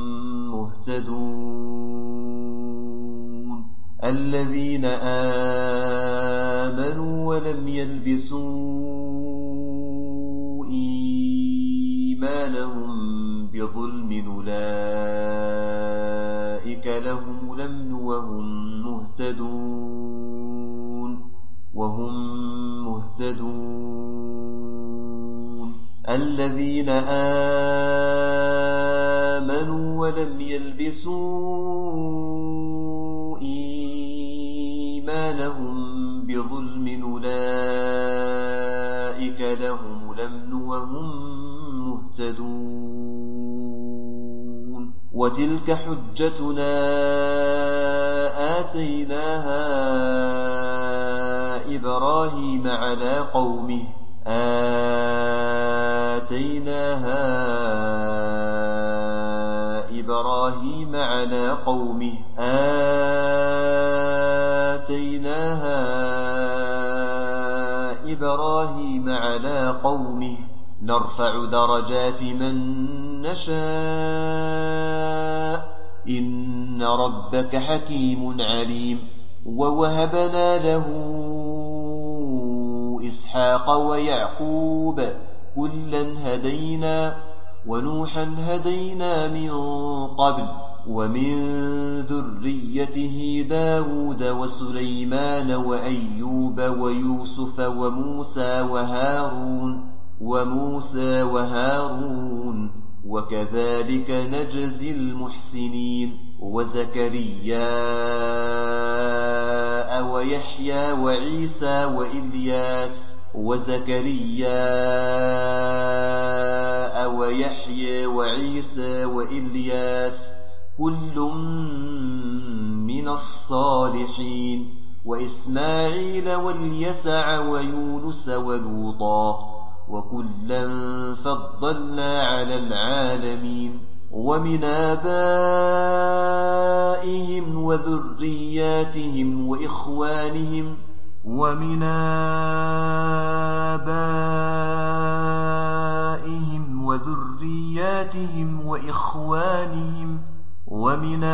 مهتدون الذين آمنوا ولم يلبسوا إيمانهم بظلم أولئك لهم الأمن وهم مهتدون وهم مهتدون الذين آمنوا ولم يلبسوا إيمانهم بظلم أولئك لهم الأمن وهم مهتدون وتلك حجتنا آتيناها إبراهيم على قومه آتيناها إبراهيم على قومه آتيناها إبراهيم على قومه نرفع درجات من نشاء إن ربك حكيم عليم ووهبنا له إسحاق ويعقوب كلا هدينا ونوحا هدينا من قبل ومن ذريته داود وسليمان وأيوب ويوسف وموسى وهارون وموسى وهارون وكذلك نجزي المحسنين وزكريا ويحيى وعيسى وإلياس وزكريا ويحيى وعيسى وإلياس كل من الصالحين وإسماعيل واليسع ويونس ولوطا وكلا فضلنا على العالمين ومن آبائهم وذرياتهم وإخوانهم ومن آبائهم وذرياتهم وإخوانهم ومن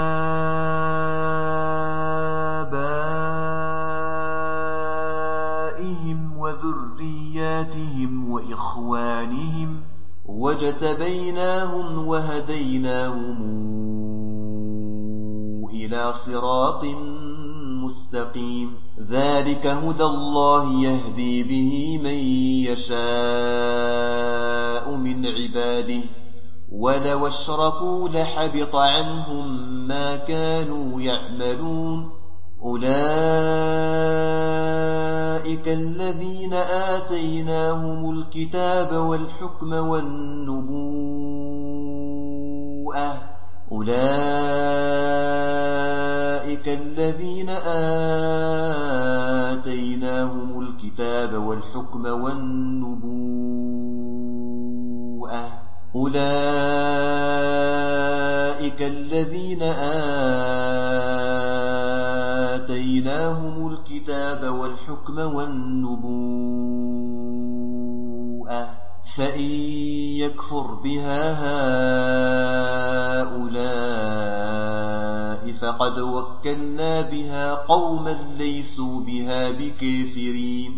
آبائهم وذرياتهم وإخوانهم واجتبيناهم وهديناهم إلى صراط مستقيم ذلك هدى الله يهدي به من يشاء من عباده ولو اشركوا لحبط عنهم ما كانوا يعملون أولئك الذين آتيناهم الكتاب والحكم والنبوءة أولئك الذين آتيناهم الكتاب والحكم والنبوءة أولئك الذين آتيناهم الكتاب والحكم والنبوءة فإن يكفر بها هؤلاء فقد وكلنا بها قوما ليسوا بها بكافرين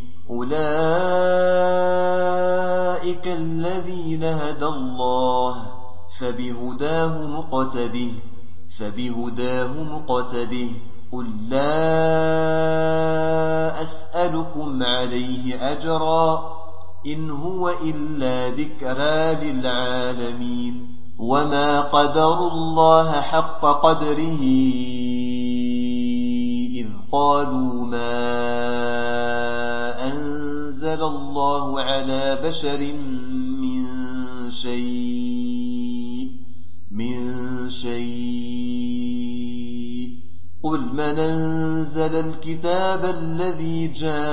أولئك الذين هدى الله فبهداه مقتده فبهداه مقتده قل لا أسألكم عليه أجرا إن هو إلا ذكرى للعالمين وما قدروا الله حق قدره إذ قالوا ما أنزل الله على بشر من شيء من شيء قل من أنزل الكتاب الذي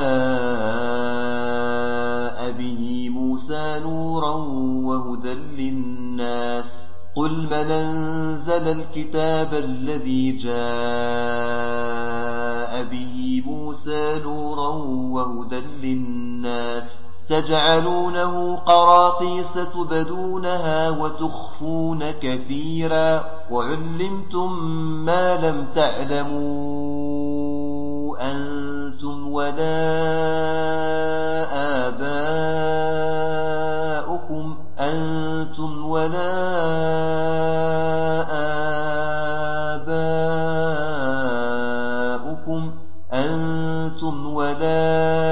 جاء به موسى نورا وهدى للناس قل من أنزل الكتاب الذي جاء به موسى نورا وهدى للناس تجعلونه قراطيس تبدونها وتخفون كثيرا وعلمتم ما لم تعلموا أنتم ولا آباؤكم أنتم ولا آباؤكم أنتم ولا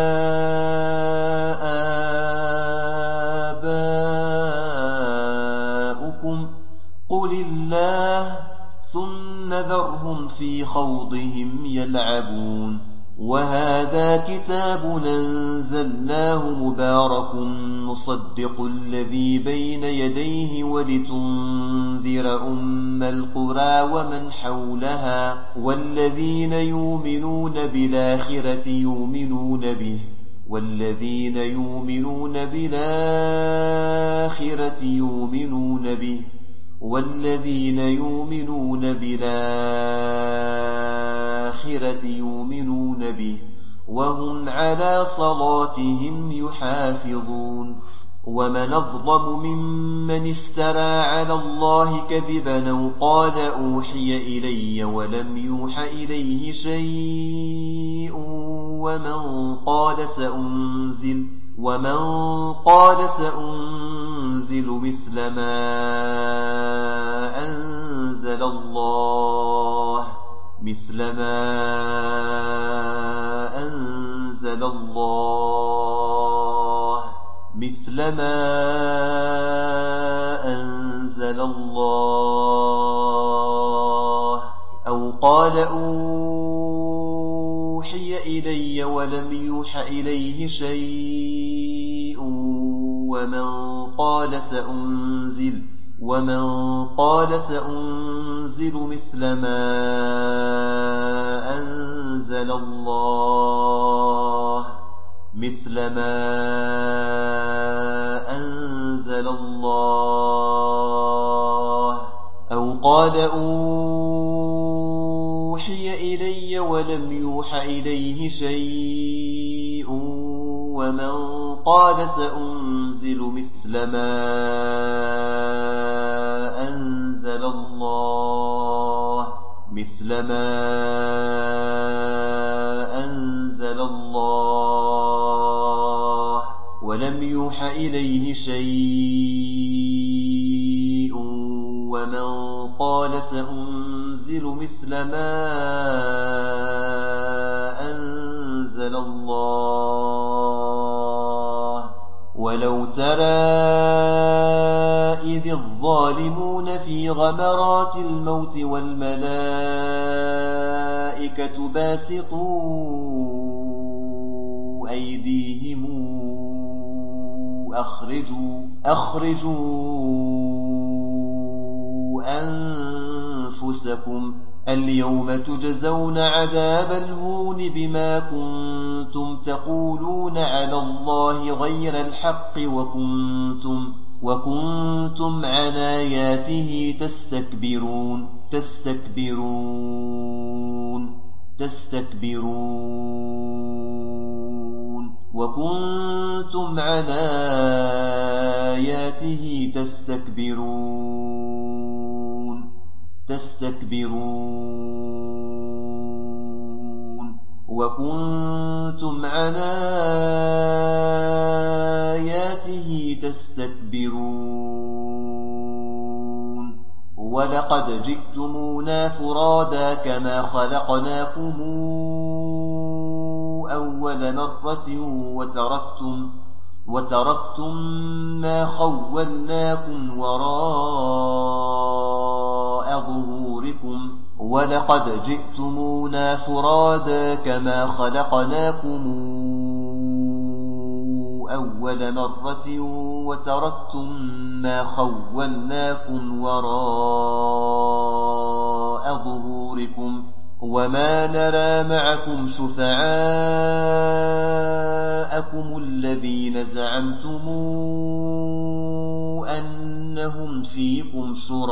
آباؤكم قل الله ثم ذرهم في خوضهم يلعبون وهذا كتاب أنزلناه مبارك مصدق الذي بين يديه ولتنذر أم القرى ومن حولها والذين يؤمنون بالآخرة يؤمنون به والذين يؤمنون بالآخرة يؤمنون به والذين يؤمنون بالآخرة يؤمنون به وهم على صلاتهم يحافظون ومن أظلم ممن افترى على الله كذبا أو قال أوحي إلي ولم يوح إليه شيء ومن قال سأنزل ومن قال سأنزل مثل ما أنزل الله مثل ما أنزل الله مثل ما أنزل الله أو قال أوحي إلي ولم يوح إليه شيء ومن قال سأنزل ومن قال سأنزل مثل ما أنزل الله مثل ما أنزل الله أو قال أوحي إلي ولم يوح إليه شيء ومن قال سأنزل مثل ما أنزل الله مثل ما أنزل الله ولم يوح إليه شيء ومن قال سأنزل مثل ما أنزل الله ولو ترى إذ الظالمون في غمرات الموت والملائكة باسطوا أيديهم أخرجوا أخرجوا أنفسكم اليوم تجزون عذاب الهون بما كنتم تقولون على الله غير الحق وكنتم وكنتم عن آياته تستكبرون تستكبرون تستكبرون وكنتم عن آياته تستكبرون تستكبرون وكنتم عن آياته تستكبرون ولقد جئتمونا فرادا كما خلقناكم أول مرة وتركتم وتركتم ما خولناكم وراء ظهوركم ولقد جئتمونا فرادا كما خلقناكم أول مرة وتركتم ما خولناكم وراء ظهوركم وما نرى معكم شفعاءكم الذين زعمتم أنهم فيكم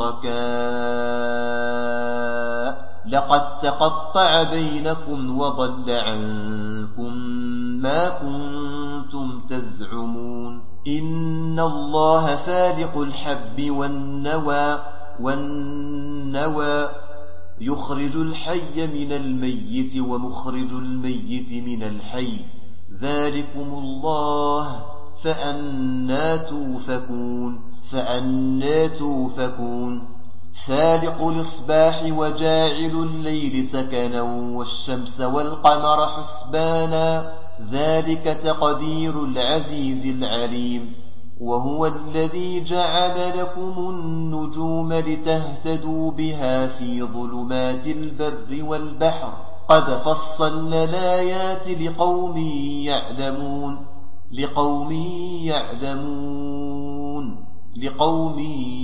شركاء لقد تقطع بينكم وضل عنكم ما كنتم تزعمون إن الله فالق الحب والنوى والنوى يخرج الحي من الميت ومخرج الميت من الحي ذلكم الله فأنى توفكون فأنى توفكون فالق الإصباح وجاعل الليل سكنا والشمس والقمر حسبانا ذلك تقدير العزيز العليم وهو الذي جعل لكم النجوم لتهتدوا بها في ظلمات البر والبحر قد فصلنا الآيات لقوم يعلمون لقوم يعلمون لقوم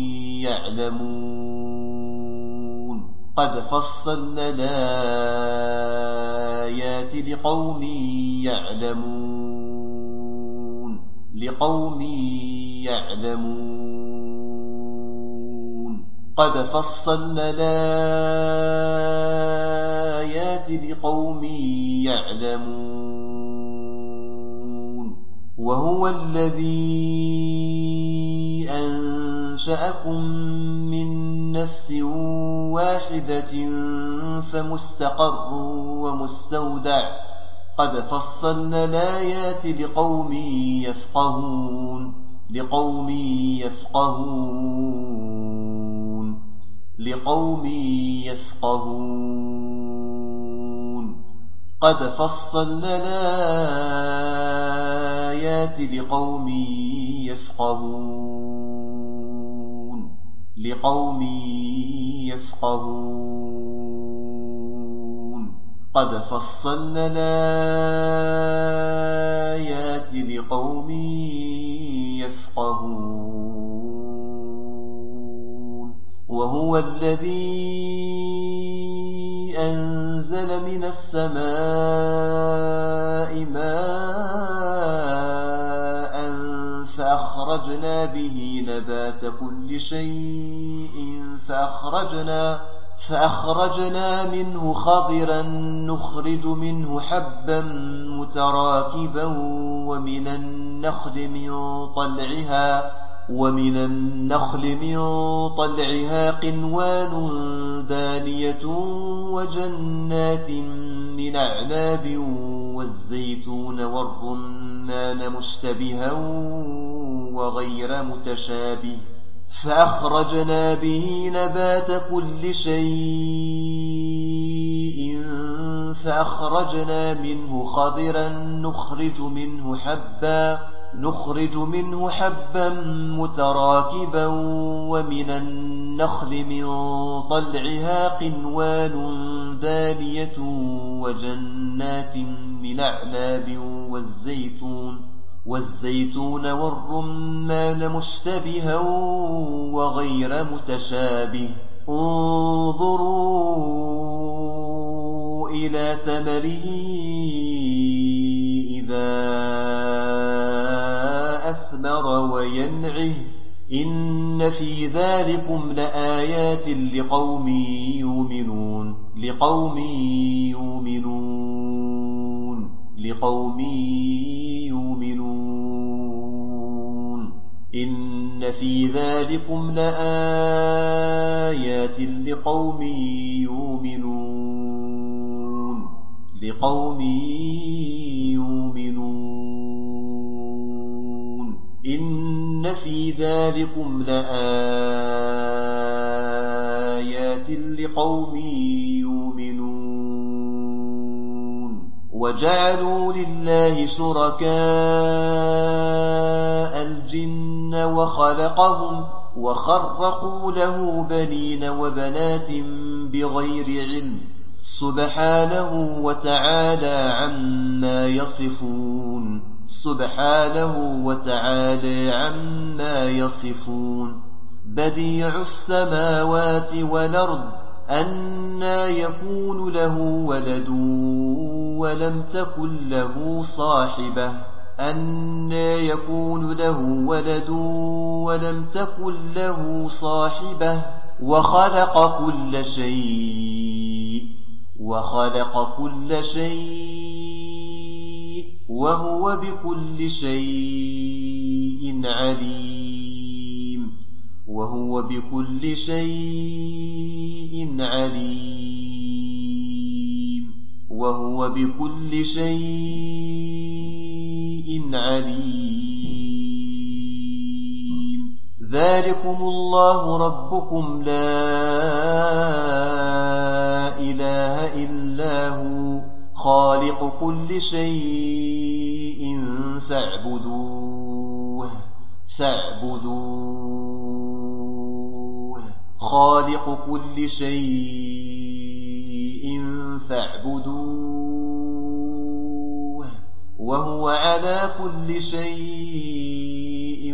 يعلمون قد فصلنا الآيات لقوم يعلمون لقوم يعلمون قد فصلنا الآيات الآيات لقوم يعلمون وهو الذي أنشأكم من نفس واحدة فمستقر ومستودع قد فصلنا الآيات لقوم يفقهون لقوم يفقهون لقوم يفقهون قد فصلنا الآيات لقوم يفقهون لقوم يفقهون قد فصلنا الآيات لقوم يفقهون وهو الذي أنزل من السماء ماء فأخرجنا به نبات كل شيء فأخرجنا فأخرجنا منه خضرا نخرج منه حبا متراكبا ومن النخل من طلعها ومن النخل من طلعها قنوان دانية وجنات من أعناب والزيتون والرمان مشتبها وغير متشابه فأخرجنا به نبات كل شيء فأخرجنا منه خضرا نخرج منه حبا نخرج منه حبا متراكبا ومن النخل من طلعها قنوان دانية وجنات من أعناب والزيتون والزيتون والرمان مشتبها وغير متشابه انظروا إلى ثمره إذا أثمر وينعه إن في ذلكم لآيات لقوم يؤمنون لقوم يؤمنون لقوم يؤمنون إن في ذلكم لآيات لقوم يؤمنون لقوم يؤمنون إن في ذلكم لآيات لقوم يؤمنون وجعلوا لله شركاء الجن وخلقهم وخرقوا له بنين وبنات بغير علم سبحانه وتعالى عما يصفون سبحانه وتعالى عما يصفون بديع السماوات والأرض أنى يكون له ولد ولم تكن له صاحبة أنى يكون له ولد ولم تكن له صاحبة وخلق كل شيء وخلق كل شيء وهو بكل شيء عليم وهو بكل شيء عليم وهو بكل شيء عليم ذلكم الله ربكم لا إله إلا هو خالق كل شيء فاعبدوه فاعبدوه خالق كل شيء فاعبدوه وهو على كل شيء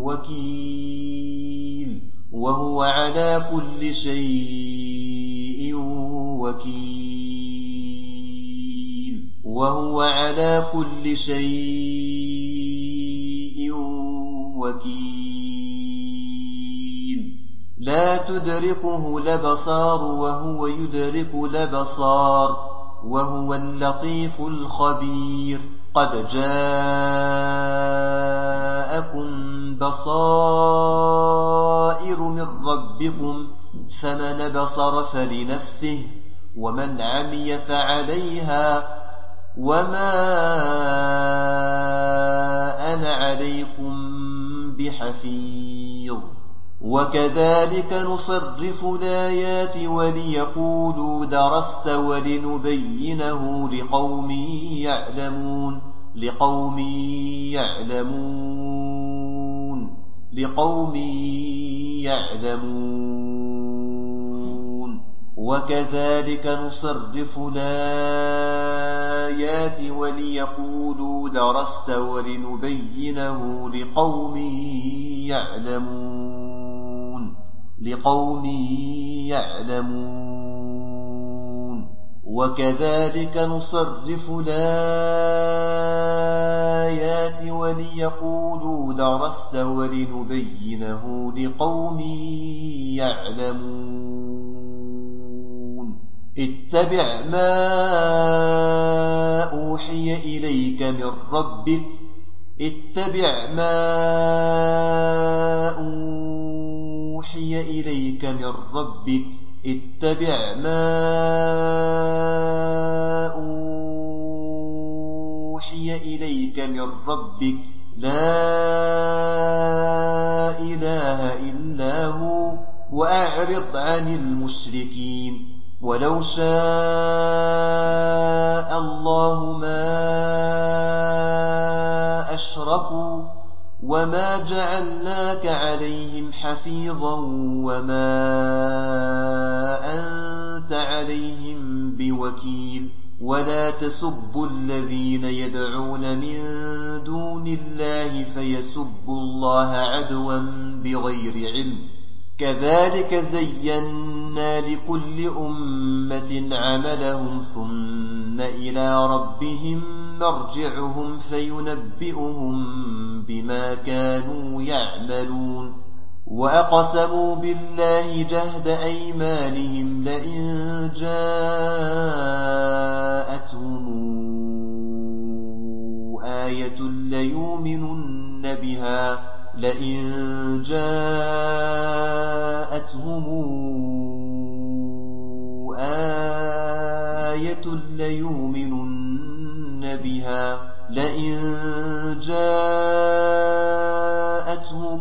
وكيل وهو على كل شيء وكيل وهو على كل شيء وكيل لا تدركه الأبصار وهو يدرك الأبصار وهو اللطيف الخبير قد جاءكم بصائر من ربكم فمن بصر فلنفسه ومن عمي فعليها وما أنا عليكم بحفيظ وكذلك نصرف الآيات وليقولوا درست ولنبينه لقوم يعلمون لقوم يعلمون لقوم يعلمون وكذلك نصرف الآيات وليقولوا درست ولنبينه لقوم يعلمون لقوم يعلمون وكذلك نصرف الآيات وليقولوا درست ولنبينه لقوم يعلمون اتبع ما أوحي إليك من ربك اتبع ما أوحي إليك من ربك اتبع ما أوحي إليك من ربك لا إله إلا هو وأعرض عن المشركين ولو شاء الله ما أشركوا وما جعلناك عليهم حفيظا وما أنت عليهم بوكيل ولا تسبوا الذين يدعون من دون الله فيسبوا الله عدوا بغير علم كذلك زينا لكل أمة عملهم ثم إلى ربهم مرجعهم فينبئهم بما كانوا يعملون وأقسموا بالله جهد أيمانهم لئن جاءتهم آية ليؤمنن بها لئن جاءتهم آية ليؤمنن بها لئن جاءتهم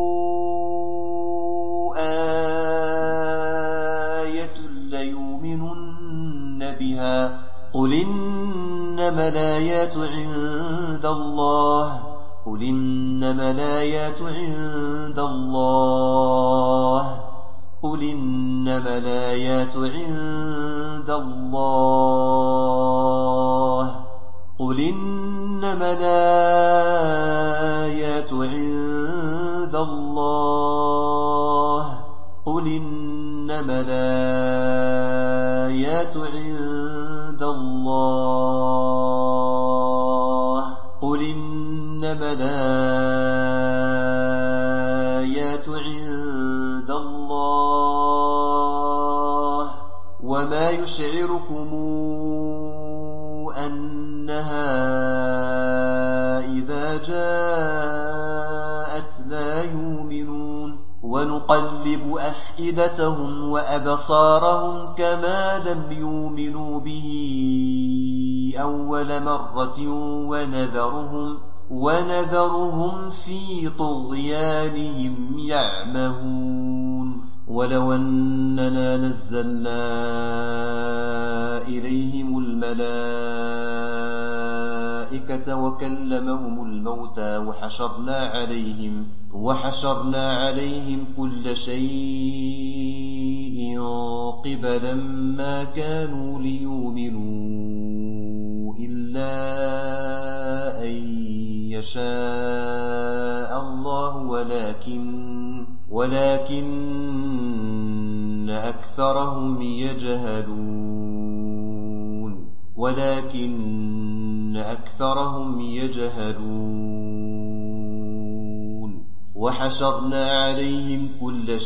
آية ليؤمنن بها قل إنما الآيات عند الله قل إنما الآيات عند الله قل إنما الآيات عند الله قل إنما الآيات عند الله قل إنما الآيات عند الله قل إنما الآيات عند الله وما يشعركم أنها إذا جاءت لا يؤمنون ونقلب أفئدتهم وأبصارهم كما لم يؤمنوا به أول مرة ونذرهم ونذرهم في طغيانهم يعمهون ولو أننا نزلنا إليهم الملائكة وكلمهم الموتى وحشرنا عليهم وحشرنا عليهم كل شيء قبلا ما كانوا ليؤمنوا إلا أن يشاء الله ولكن ولكن أكثرهم يجهلون ولكن أكثرهم يجهلون وحشرنا عليهم كل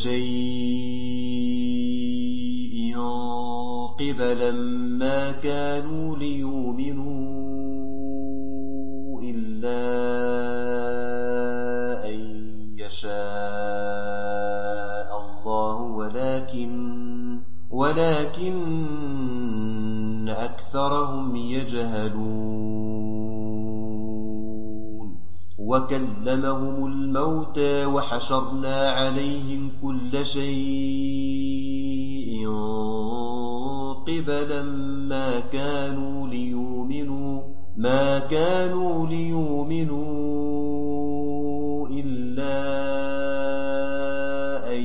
شيء قبلا ما كانوا ليؤمنوا إلا أن يشاء الله ولكن ولكن أكثرهم يجهلون وكلمهم الموتى وحشرنا عليهم كل شيء قبلا ما كانوا ليؤمنوا ما كانوا ليؤمنوا إلا أن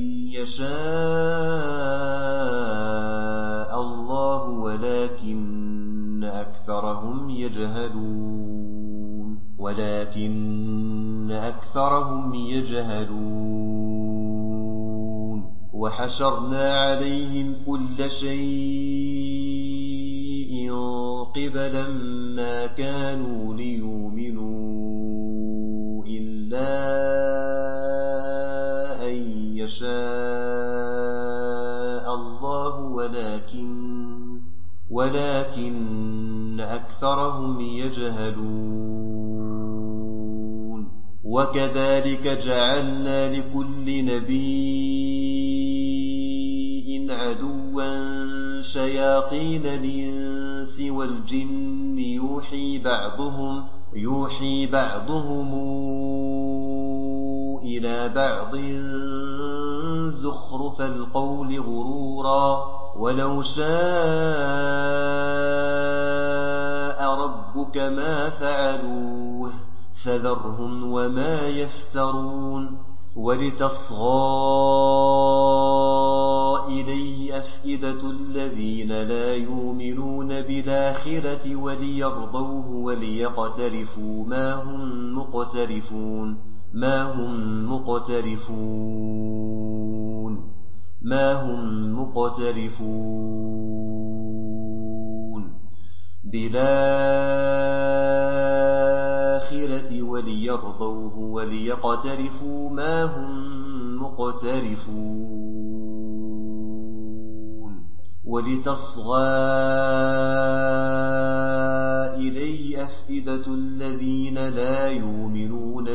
يشاء الله ولكن أكثرهم يجهلون ولكن أكثرهم يجهلون وحشرنا عليهم كل شيء قبلا ما كانوا ليؤمنوا إلا أن يشاء الله ولكن ولكن أكثرهم يجهلون وكذلك جعلنا لكل نبي عدوا شياطين الإنس والجن يوحي بعضهم يوحي بعضهم إلى بعض زخرف القول غرورا ولو شاء ربك ما فعلوه فذرهم وما يفترون ولتصغى إليه أفئدة الذين لا يؤمنون بالآخرة وليرضوه وليقترفوا ما هم مقترفون ما هم مقترفون ما هم مقترفون بالآخرة وليرضوه وليقترفوا ما هم مقترفون ولتصغى إليه أفئدة الذين لا يؤمنون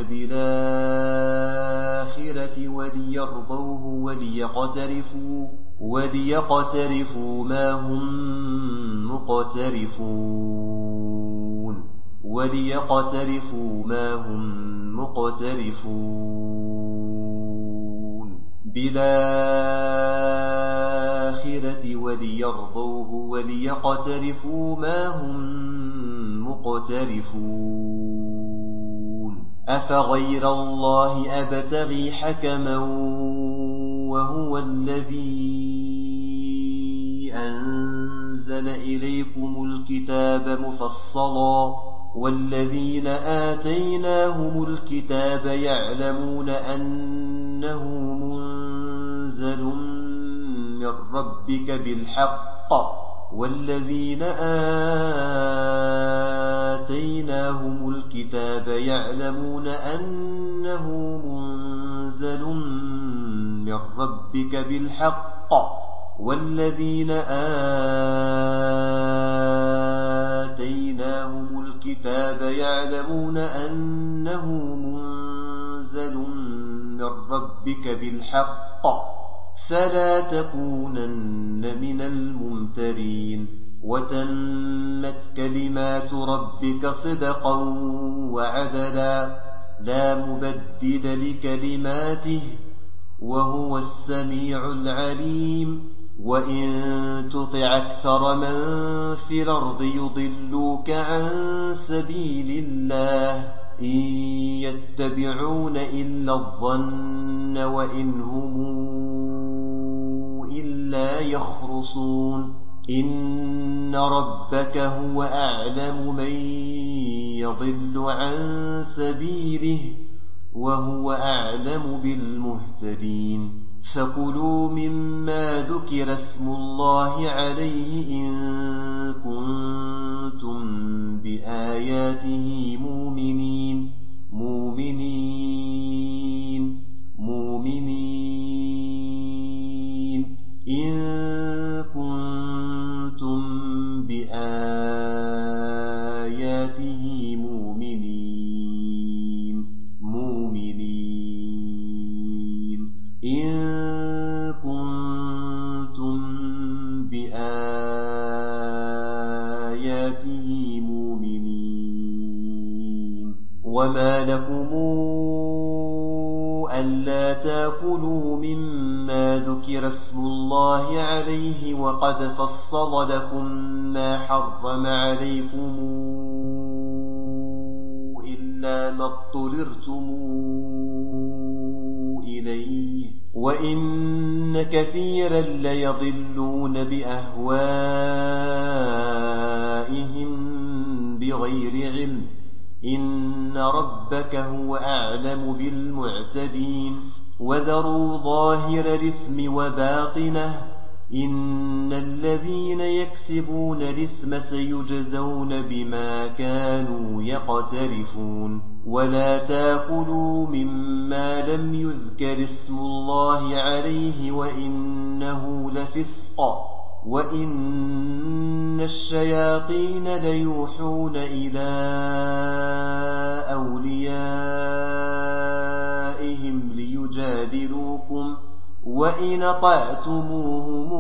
بالآخرة وليرضوه وليقترفوا وليقترفوا ما هم مقترفون وليقترفوا ما هم مقترفون بالآخرة وليرضوه وليقترفوا ما هم مقترفون أفغير الله أبتغي حكما وهو الذي أنزل إليكم الكتاب مفصلا والذين آتيناهم الكتاب يعلمون أنه منزل من ربك بالحق والذين آتيناهم الكتاب يعلمون أنه منزل من ربك بالحق والذين آتيناهم الكتاب يعلمون أنه منزل من ربك بالحق فلا تكونن من الممترين وتمت كلمات ربك صدقا وعدلا لا مبدل لكلماته وهو السميع العليم وإن تطع أكثر من في الأرض يضلوك عن سبيل الله إن يتبعون إلا الظن وإن هم إلا يخرصون إن ربك هو أعلم من يضل عن سبيله وهو أعلم بالمهتدين فكلوا مما ذكر اسم الله عليه إن كنتم بآياته مؤمنين مؤمنين بآياته مؤمنين وما لكم ألا تأكلوا مما ذكر اسم الله عليه وقد فصل لكم ما حرم عليكم إلا ما اضطررتم إليه وإن كثيرا ليضلون بأهوائهم بغير علم إن ربك هو أعلم بالمعتدين وذروا ظاهر الإثم وباطنه إن الذين يكسبون الإثم سيجزون بما كانوا يقترفون ولا تأكلوا مما لم يذكر اسم الله عليه وإنه لفسق وإن الشياطين ليوحون إلى أوليائهم ليجادلوكم وإن أطعتموهم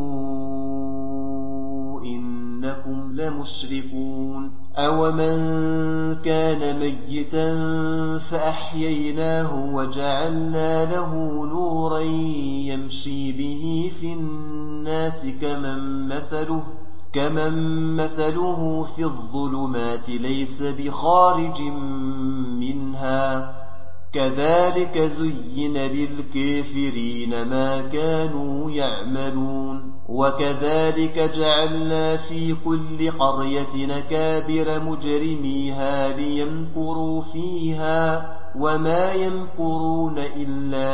إنكم لمشركون أومن كان ميتا فأحييناه وجعلنا له نورا يمشي به في الناس كمن مثله كمن مثله في الظلمات ليس بخارج منها كذلك زين للكافرين ما كانوا يعملون وكذلك جعلنا في كل قرية نكابر مجرميها ليمكروا فيها وما يمكرون إلا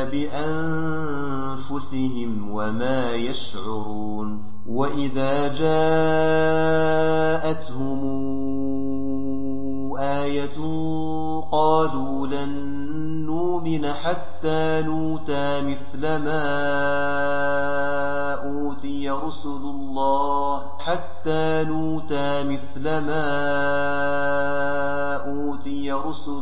بأنفسهم وما يشعرون وإذا جاءتهم آية قالوا لن نؤمن حتى نؤتى مثل ما أوتي رسل الله حتى نؤتى مثل ما أوتي رسل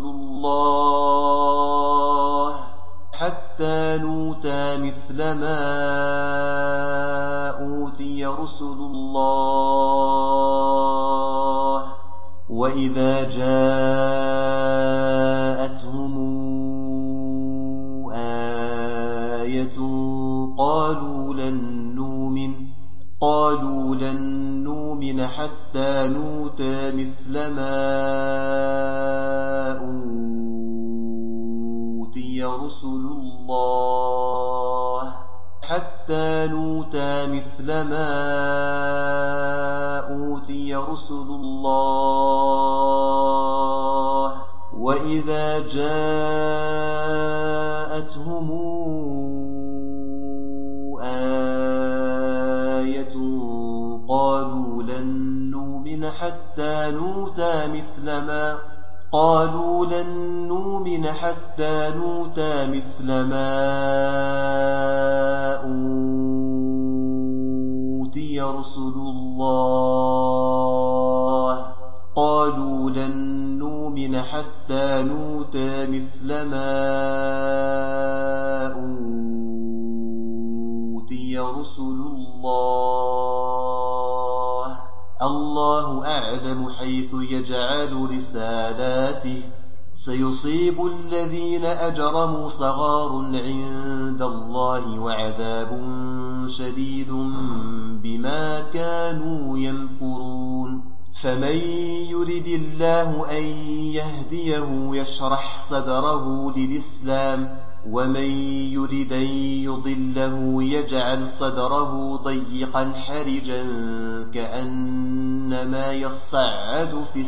الله حتى نؤتى مثل ما أوتي رسل الله وإذا جاءتهم آية قالوا لن نؤمن قالوا لن نؤمن حتى نؤتى مثل ما أوتي رسل الله حتى نؤتى مثل ما أوتي رسل الله وإذا جاءتهم آية قالوا لن نؤمن حتى نؤتى مثل ما قالوا لن نؤمن حتى نؤتى مثل ما أوتي رسل الله قالوا لن نؤمن حتى نؤتى مثل ما أوتي رسل الله الله أعلم حيث يجعل رسالاته سيصيب الذين أجرموا صغار عند الله وعذاب شديد بما كانوا يمكرون فمن يرد الله أن يهديه يشرح صدره للإسلام ومن يرد أن يضله يجعل صدره ضيقا حرجا كأنما يصعد في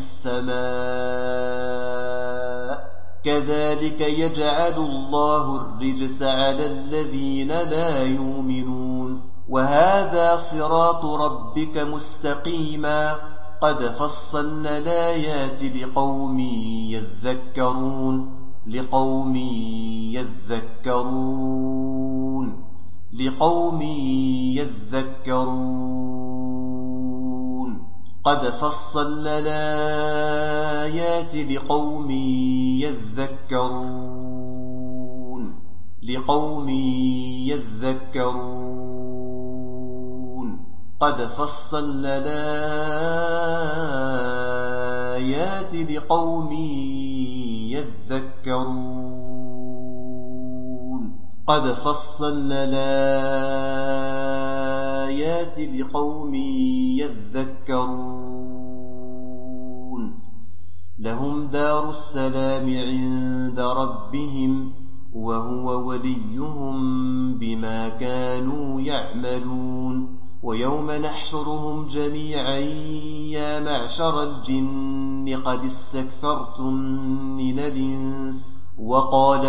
السماء كذلك يجعل الله الرجس على الذين لا يؤمنون وهذا صراط ربك مستقيما قد فصلنا الآيات لقوم يذكرون لقوم يذكرون لقوم يذكرون قد فصلنا الآيات لقوم يذكرون لقوم يذكرون قد فصلنا الآيات لقوم يذكرون قد فصلنا الآيات لقوم يذكرون لهم دار السلام عند ربهم وهو وليهم بما كانوا يعملون ويوم نحشرهم جميعا يا معشر الجن قد استكثرتم من الإنس وقال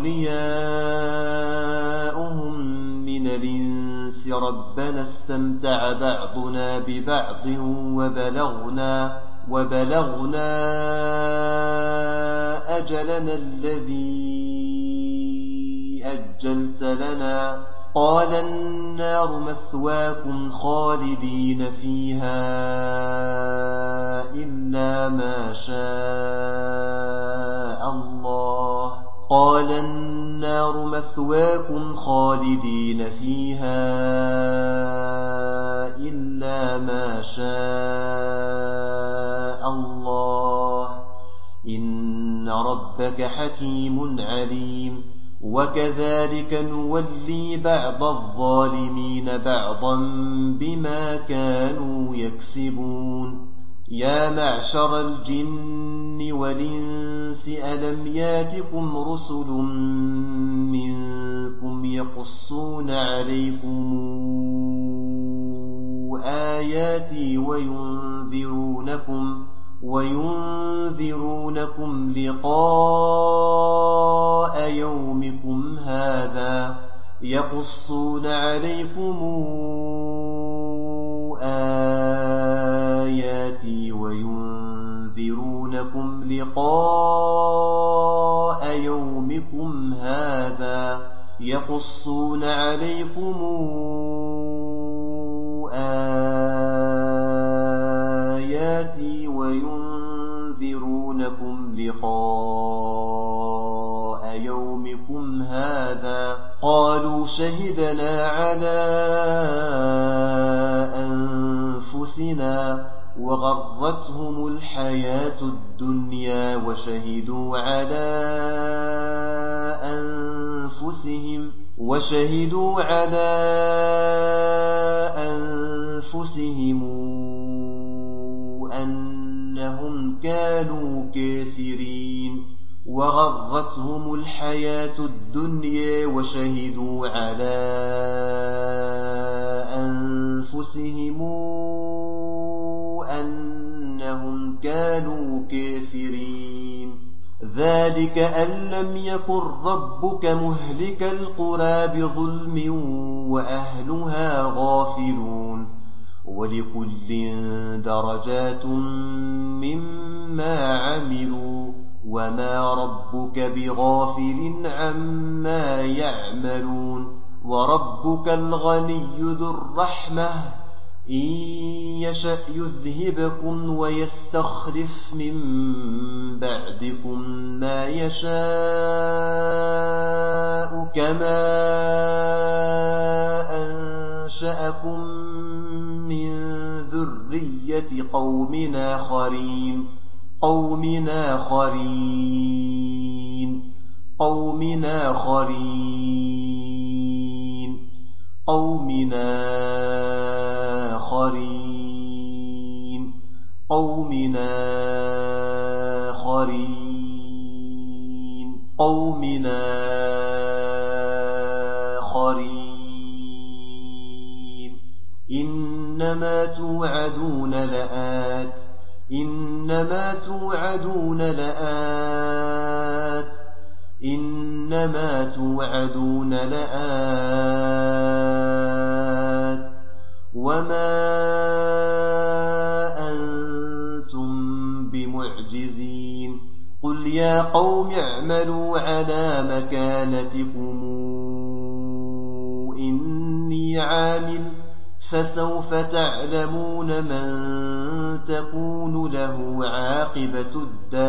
أولياؤهم من الإنس ربنا استمتع بعضنا ببعض وبلغنا وبلغنا أجلنا الذي أجلت لنا قال النار مثواكم خالدين فيها إلا ما شاء الله قال النار مثواكم خالدين فيها إلا ما شاء الله إن ربك حكيم عليم وكذلك نولي بعض الظالمين بعضا بما كانوا يكسبون يا معشر الجن والإنس ألم ياتكم رسل منكم يقصون عليكم آياتي وينذرونكم وينذرونكم لقاء يومكم هذا يقصون عليكم آياتي وينذرونكم لقاء يومكم هذا يقصون عليكم آياتي وينذرونكم لقاء يومكم هذا قالوا شهدنا على أنفسنا وغرتهم الحياة الدنيا وشهدوا على أنفسهم وشهدوا على أنفسهم أنهم كانوا كافرين وغرتهم الحياة الدنيا وشهدوا على أنفسهم أنهم كانوا كافرين ذلك أن لم يكن ربك مهلك القرى بظلم وأهلها غافلون ولكل درجات مما عملوا وما ربك بغافل عما يعملون وربك الغني ذو الرحمة إن يشأ يذهبكم ويستخلف من بعدكم ما يشاء كما أنشأكم من ذرية قوم آخرين قوم آخرين قوم آخرين قوم آخرين قوم آخرين قوم آخرين إنما توعدون لآت إنما توعدون لآت إنما توعدون لآت وما أنتم بمعجزين قل يا قوم اعملوا على مكانتكم إني عامل فسوف تعلمون من تكون له عاقبة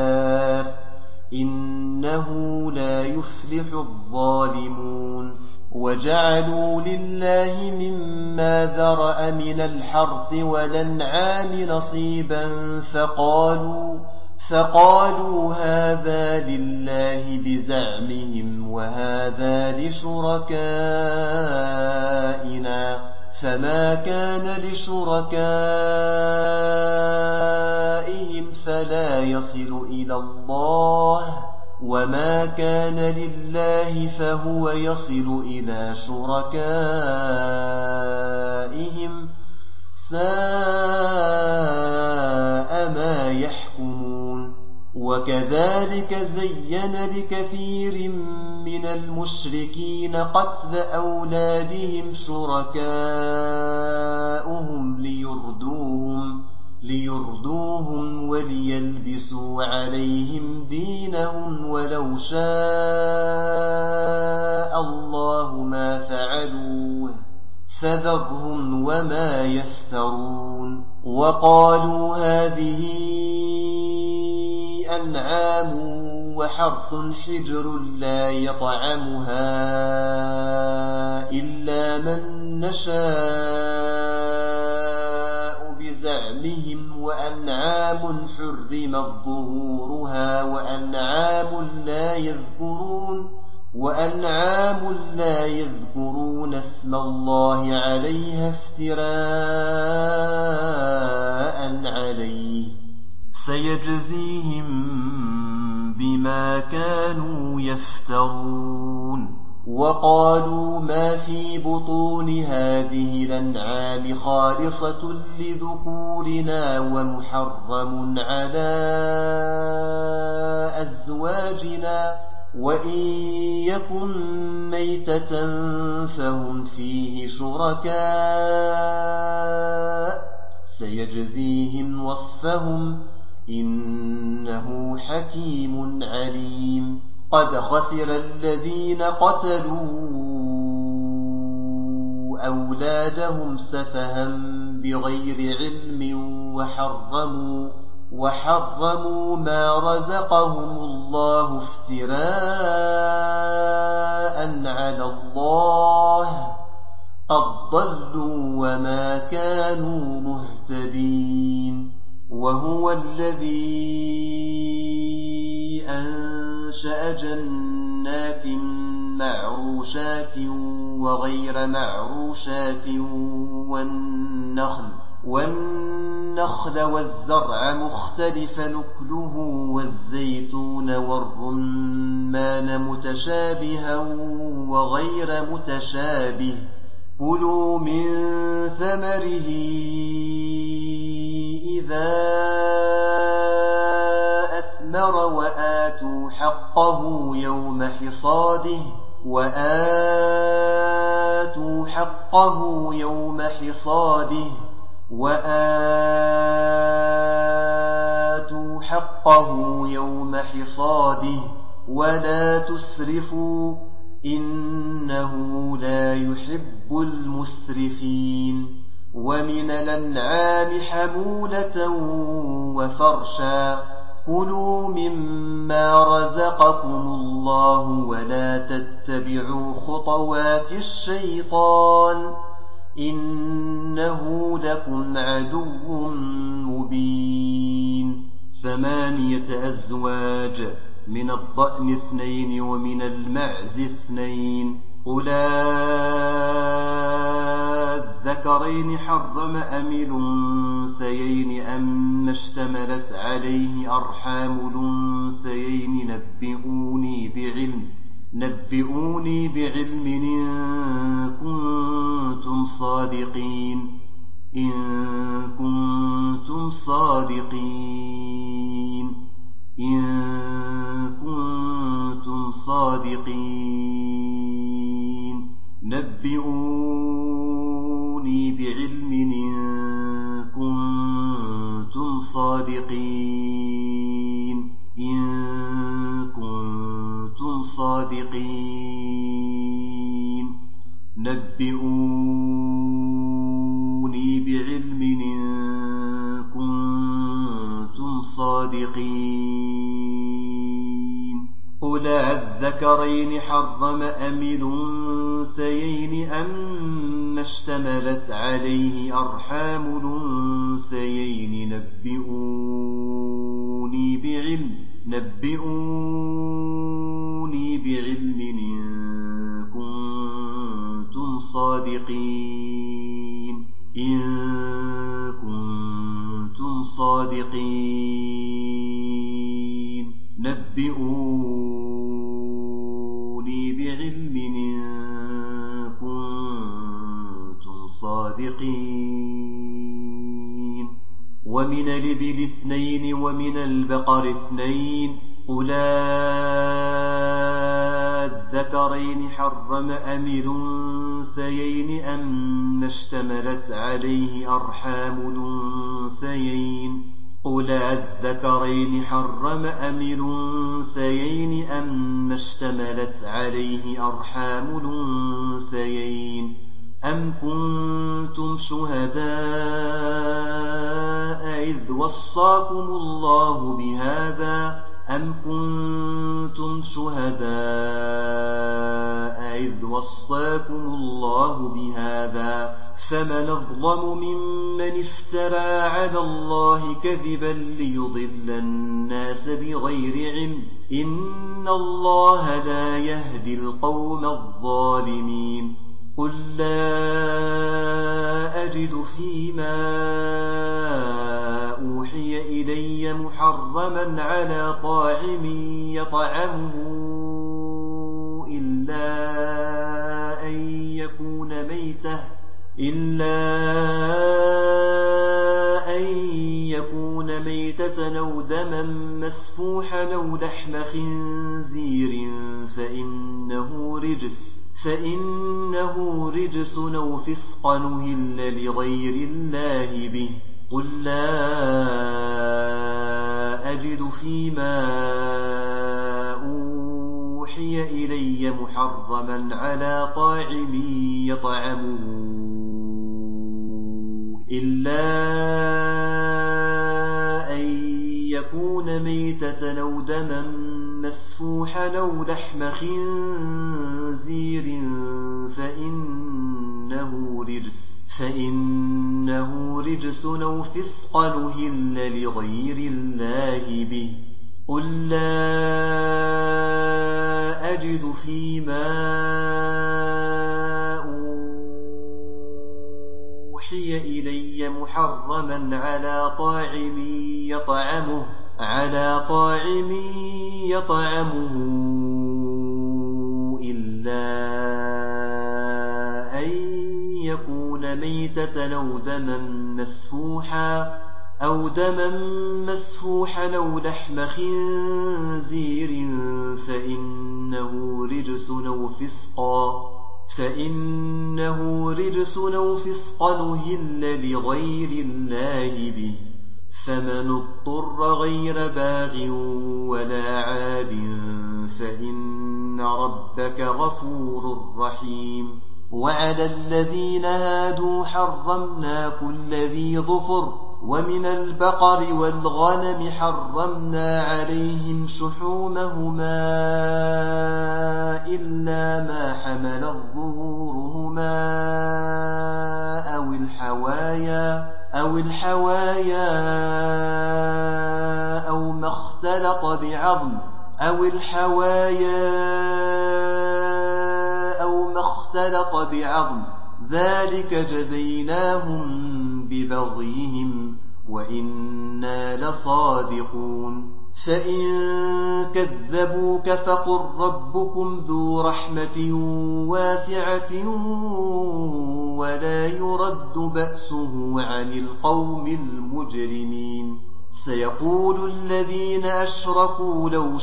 الدار إنه لا يفلح الظالمون وجعلوا لله مما ذرأ من الحرث والأنعام نصيبا فقالوا, فقالوا هذا لله بزعمهم وهذا لشركائنا فما كان لشركائهم فلا يصل إلى الله وما كان لله فهو يصل إلى شركائهم ساء ما يحكمون. وكذلك زين لكثير من المشركين قتل أولادهم شركاؤهم ليردوهم, ليردوهم وليلبسوا عليهم دينهم ولو شاء الله ما فعلوه فذرهم وما يفترون. وقالوا هذه أنعام وحرث حجر لا يطعمها إلا من نشاء بزعمهم وأنعام حرمت ظهورها وأنعام لا يذكرون وأنعام لا يذكرون اسم الله عليها افتراء عليه سيجزيهم بما كانوا يفترون. وقالوا ما في بطون هذه الأنعام خالصة لذكورنا ومحرم على أزواجنا وإن يكن ميتة فهم فيه شركاء سيجزيهم وصفهم إنه حكيم عليم. قد خسر الذين قتلوا أولادهم سفها بغير علم وحرموا, وحرموا ما رزقهم الله افتراء على الله قد ضلوا وما كانوا مهتدين. وهو الذي أنشأ جنات معروشات وغير معروشات والنخل, والنخل والزرع مختلف نكله والزيتون والرمان متشابها وغير متشابه كلوا من ثمره إذا أثمر وآتوا حقه يوم حصاده وآتوا حقه يوم حصاده وآتوا حقه يوم حصاده ولا تسرفوا إنه لا يحب المسرفين. ومن الأنعام حمولة وفرشا كلوا مما رزقكم الله ولا تتبعوا خطوات الشيطان إنه لكم عدو مبين. ثمانية أزواج من الضأن اثنين ومن المعز اثنين قل الذكرين حرم أم الأنثيين أما اشتملت عليه أرحام الأنثيين نبئوني بعلم نبئوني بعلم إن كنتم صادقين إن كنتم صادقين إن كنتم صادقين نبئوني بعلم إن كنتم صادقين إن كنتم صادقين نبئوني بعلم إن كنتم صادقين قل الذكرين حرم أم الأنثيين الأنثيين أما اشتملت عليه أرحام الأنثيين نبئوني بعلم نبئوني بعلم إن كنتم صادقين إن كنتم صادقين نبئوني بعلم إن كنتم صادقين ومن الإبل اثنين ومن البقر اثنين قل الذكرين حرم أم الأنثيين أما اشتملت عليه أرحام الأنثيين قل الذكرين حرم أم الأنثيين أما اشتملت عليه أرحام الأنثيين أم كنتم شهداء إذ وصاكم الله بهذا أم كنتم شهداء إذ وصاكم الله بهذا فمن أظلم ممن افترى على الله كذبا ليضل الناس بغير علم إن الله لا يهدي القوم الظالمين قل لا أجد فيما أوحي إلي محرما على طاعم يطعمه إلا أن يكون ميتة إلا أن يكون ميتة أو دما مسفوحا أو لحم خنزير فإنه رجس فإنه رجس أو فسقا أهل لغير الله به قل لا أجد فيما أوحي إلي محرما على طاعم يطعمه إلا أن يكون ميتة أو دما مسفوحا أو لحم خنزير فإنه رجس فإنه رجس أو فسقا أهل لغير الله به قل لا أجد فيما أوحي إلي محرما على طاعم يطعمه على طاعم يطعمه إلا أن يكون ميتة أو دما مسفوحا أو دما مسفوحا أو لحم خنزير فإنه رجس أو فسقا فإنه رجس أو فسقا أهل لغير الله به فمن اضطر غير باغ ولا عاد فإن ربك غفور رحيم وعلى الذين هادوا حرمنا كل ذي ظفر ومن البقر والغنم حرمنا عليهم شحومهما إلا ما حملت ظهورهما أو الحوايا أو الحوايا أو ما اختلط بعظم أو الحوايا أو ما اختلط بعظم ذلك جزيناهم ببغيهم وإنا لصادقون فإن كذبوك فقل ربكم ذو رحمة واسعة ولا يرد بأسه عن القوم المجرمين سيقول الذين أشركوا لو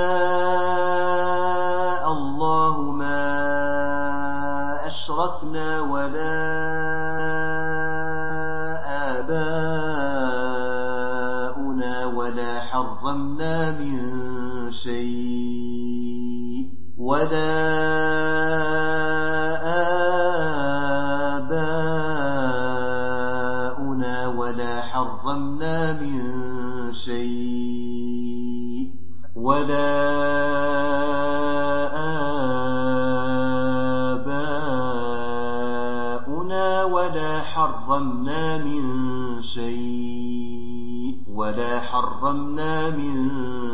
شاء الله ما أشركنا ولا آباؤنا ولا حرمنا من شيء ولا آباؤنا ولا حرمنا من شيء ولا آباؤنا حرمنا من شيء ولا حرمنا من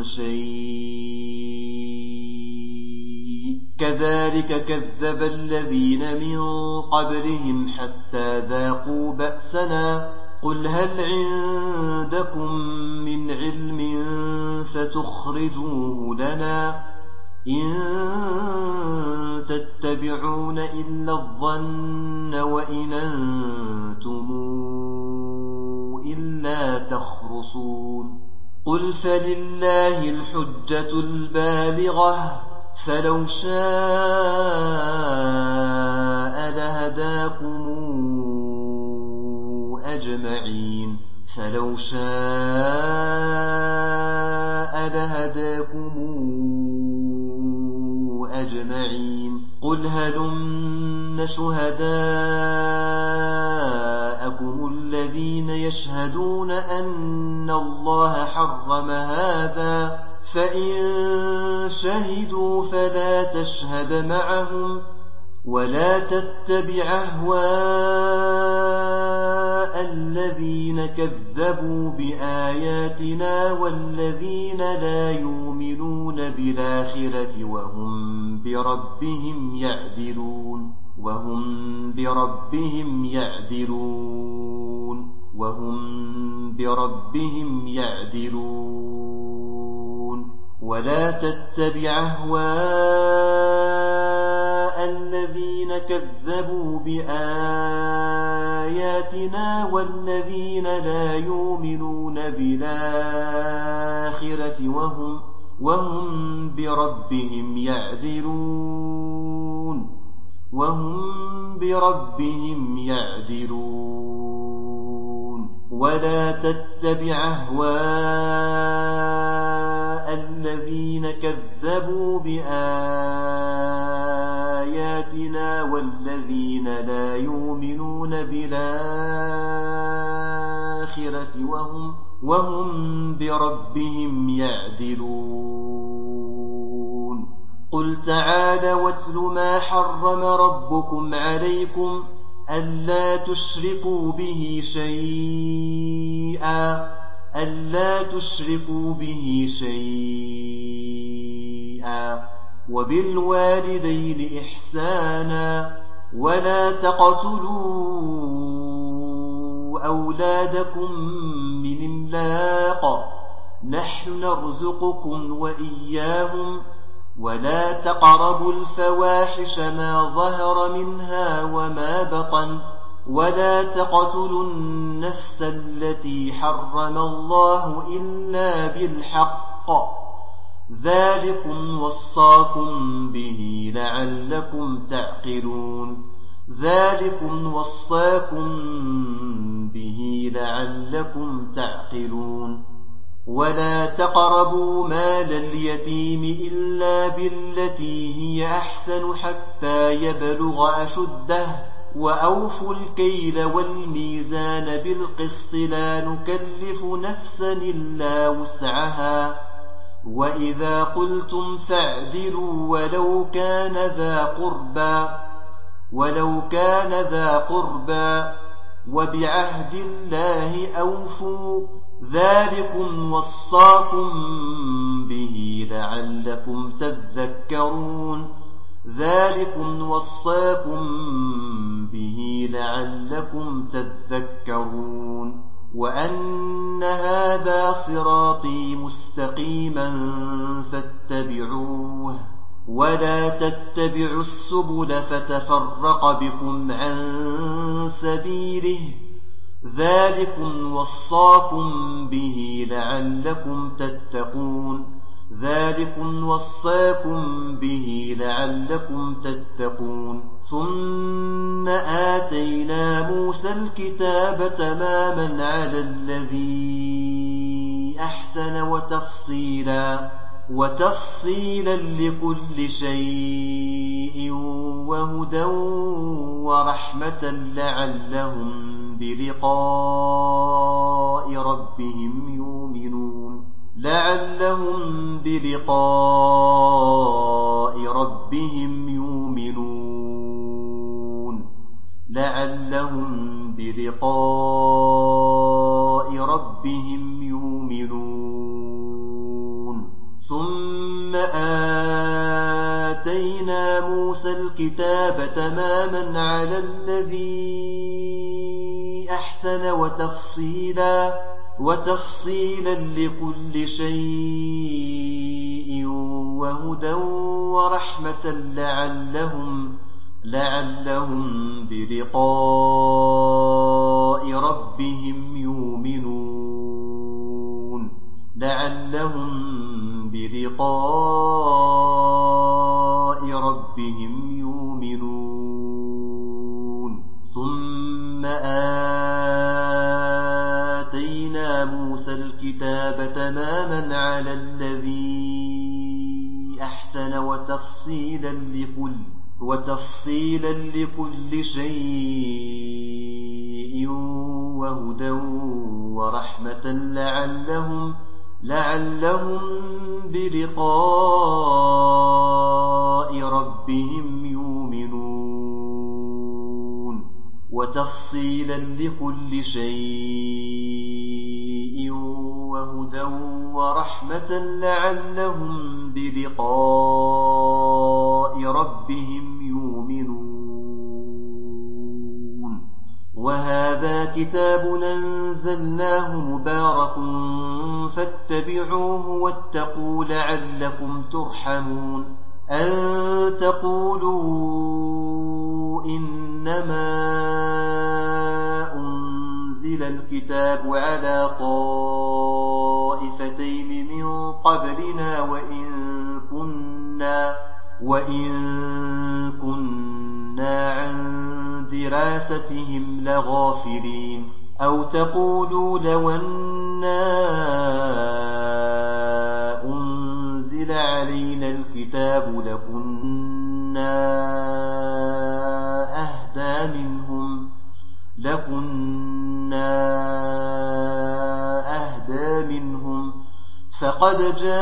شيء كذلك كذب الذين من قبلهم حتى ذاقوا بأسنا قل هل عندكم من علم فتخرجوه لنا إن تتبعون إلا الظن وإن أنتم إلا تخرصون قل فلله الحجة البالغة فلو شاء لهداكم أجمعين فلو شاء لهداكم أجمعين قل هلم شهداءكم الذين يشهدون أن الله حرم هذا فإن شهدوا فلا تشهد معهم ولا تتبع أهواء الذين كذبوا بآياتنا والذين لا يؤمنون بالآخرة وهم بربهم يعدلون وهم بربهم يعدلون وهم بربهم يعدلون ولا تتبع أهواء الذين كذبوا بآياتنا والذين لا يؤمنون بالآخرة وهم وهم بربهم يعدلون وهم بربهم يعدلون ولا تتبع أهواء الذين كذبوا بآياتنا والذين لا يؤمنون بالآخرة وهم وهم بربهم يعدلون قل تعالى واتل ما حرم ربكم عليكم ألا تشركوا به شيئا ألا تشركوا به شيئا وبالوالدين إحسانا ولا تقتلوا أولادكم من إملاق نحن نرزقكم وإياهم ولا تقربوا الفواحش ما ظهر منها وما بطن ولا تقتلوا النفس التي حرم الله إلا بالحق ذلكم وصاكم به لعلكم تعقلون ذلكم وصاكم به لعلكم تعقلون ولا تقربوا مال اليتيم إلا بالتي هي أحسن حتى يبلغ أشده وأوفوا الكيل والميزان بالقسط لا نكلف نفسا إلا وسعها وإذا قلتم فاعدلوا ولو كان ذا قربى ولو كان ذا قربى وبعهد الله أوفوا ذلكم وصاكم به لعلكم تذكرون ذلكم وصاكم به لعلكم تذكرون وأن هذا صراطي مستقيما فاتبعوه ولا تتبعوا السبل فتفرق بكم عن سبيله ذلكم وصاكم به لعلكم تتقون ذلكم وصاكم به لعلكم تتقون ثم آتينا موسى الكتاب تماما على الذي أحسن وتفصيلا وتفصيلا لكل شيء وهدى ورحمة لعلهم بلقاء ربهم يؤمنون لعلهم بلقاء ربهم يؤمنون لعلهم بلقاء ربهم يؤمنون ثم آتينا موسى الكتاب تماما على الذي أحسن وتفصيلا وتفصيلا لكل شيء وهدى ورحمة لعلهم لعلهم بلقاء ربهم يؤمنون لعلهم بلقاء ربهم يؤمنون ثم آتينا موسى الكتاب تماما على الذي أحسن وتفصيلا لكل وتفصيلا لكل شيء وهدى ورحمة لعلهم لعلهم بلقاء ربهم يؤمنون وتفصيلا لكل شيء وهدى ورحمة لعلهم بلقاء ربهم يؤمنون وهذا كتاب أنزلناه مبارك فاتبعوه واتقوا لعلكم ترحمون أن تقولوا إنما أنزل الكتاب على طائفتين من قبلنا وإن كنا وإن كنا عن دراستهم لغافلين أو تقولوا لو أنا أنزل علينا الكتاب لكنا أهدى منهم لكنا أهدى منهم فقد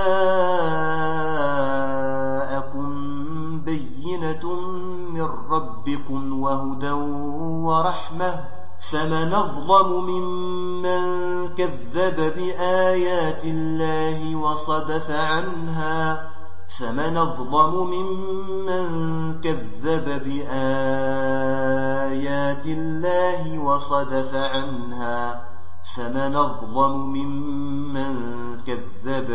جاءكم بينة من ربكم وهدى ورحمة فمن أظلم ممن كذب بآيات الله وصدف عنها فمن أظلم ممن كذب بآيات الله وصدف عنها فمن أظلم ممن كذب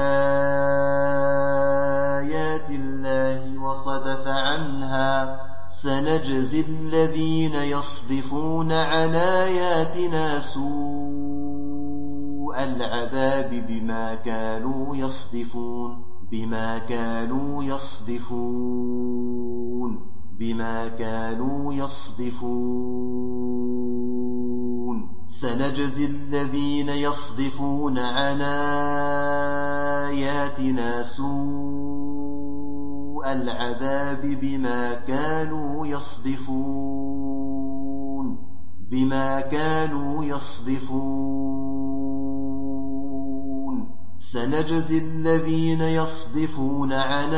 بآيات الله وصدف عنها سنجزي الذين يصدفون عن آياتنا سوء العذاب بما كانوا يصدفون بما كانوا يصدفون بما كانوا يصدفون سنجزي الذين يصدفون عن آياتنا سوء العذاب بما كانوا يصدفون بما كانوا يصدفون سنجزي الذين يصدفون عن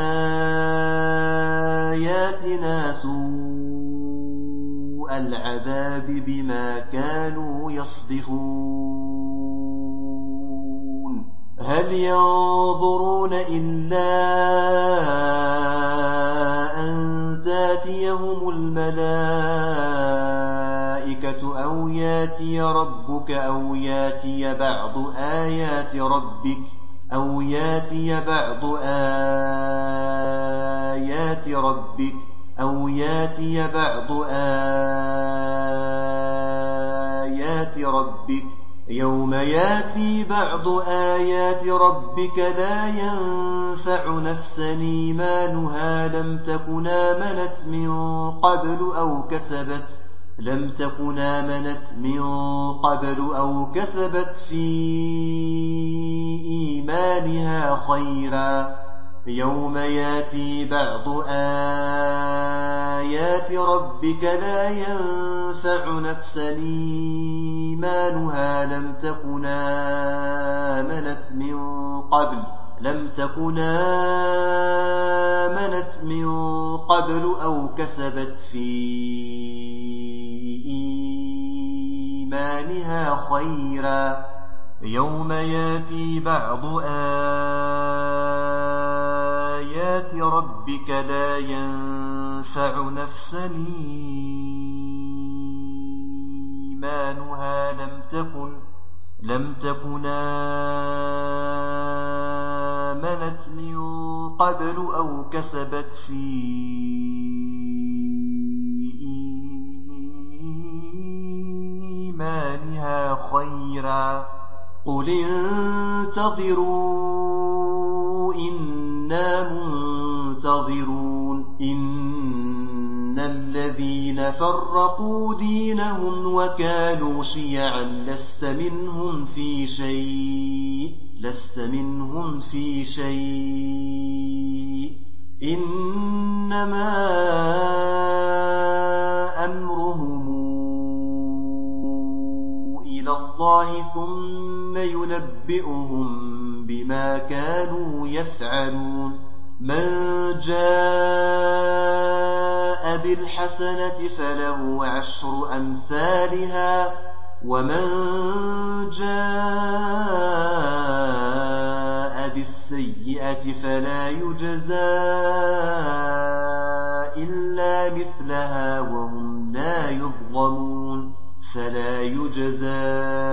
آياتنا سوء العذاب بما كانوا يصدفون هل ينظرون إلا أن تاتيهم الملائكة أو ياتي ربك أو ياتي بعض آيات ربك أو ياتي بعض آيات ربك أو ياتي بعض آيات ربك يوم ياتي بعض آيات ربك لا ينفع نفسا إيمانها لم تكن آمنت من قبل أو كسبت لم تكن آمنت من قبل أو كسبت في إيمانها خيرا يوم ياتي بعض آيات ربك لا ينفع نفسا إيمانها لم تكن آمنت من قبل لم تكن آمنت من قبل أو كسبت في خيرا يوم ياتي بعض آيات ربك لا ينفع نفسا إيمانها لم تكن لم تكن آمنت من قبل أو كسبت في إيمانها خيرا قل انتظروا إنا منتظرون إن الذين فرقوا دينهم وكانوا شيعا لست منهم في شيء لست منهم في شيء إنما أمرهم إلى الله ثم ينبئهم بما كانوا يفعلون من جاء بالحسنة فله عشر أمثالها ومن جاء بالسيئة فلا يجزى إلا مثلها وهم لا يظلمون فلا يجزى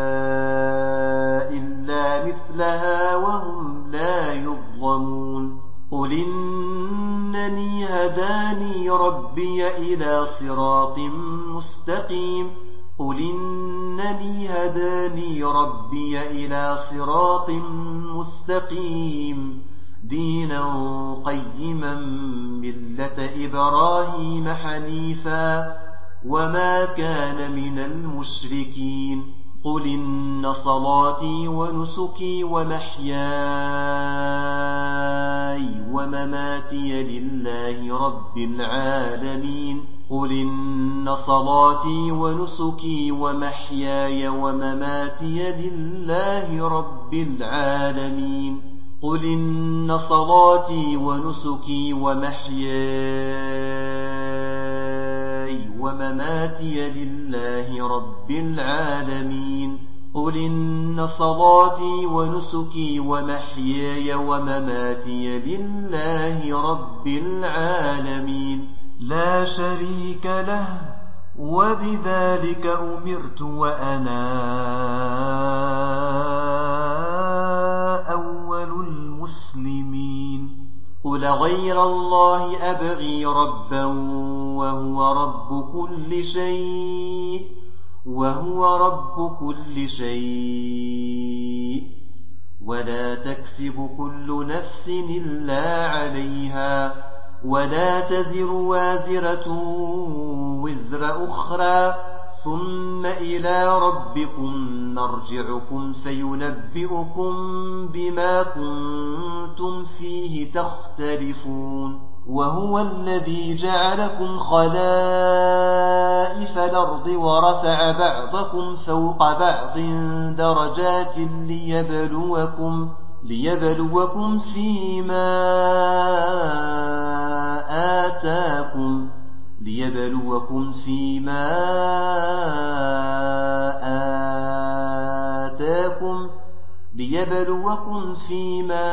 إلا مثلها وهم لا يظلمون قل إنني هداني ربي إلى صراط مستقيم قل إنني هداني ربي إلى صراط مستقيم دينا قيما ملة إبراهيم حنيفا وما كان من المشركين قل إن صلاتي ونسكي ومحياي ومماتي لله رب العالمين قل إن صلاتي ونسكي ومحياي ومماتي لله رب العالمين قل إن صلاتي ونسكي ومحياي ومماتي لله رب العالمين قل إن صلاتي ونسكي ومحياي ومماتي لله رب العالمين لا شريك له وبذلك أمرت وأنا أول المسلمين قل غير الله أبغي ربا وهو رب كل شيء وهو رب كل شيء ولا تكسب كل نفس إلا عليها ولا تزر وازرة وزر أخرى ثم إلى ربكم مرجعكم فينبئكم بما كنتم فيه تختلفون وهو الذي جعلكم خلائف الأرض ورفع بعضكم فوق بعض درجات ليبلوكم ليبلوكم فيما آتاكم ليبلوكم فيما آتاكم ليبلوكم فيما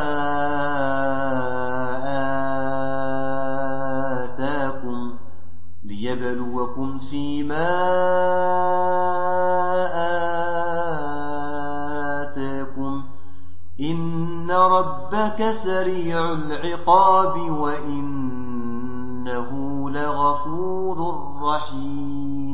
آتاكم ليبلوكم فيما آتاكم إن ربك سريع العقاب وإنه لغفور رحيم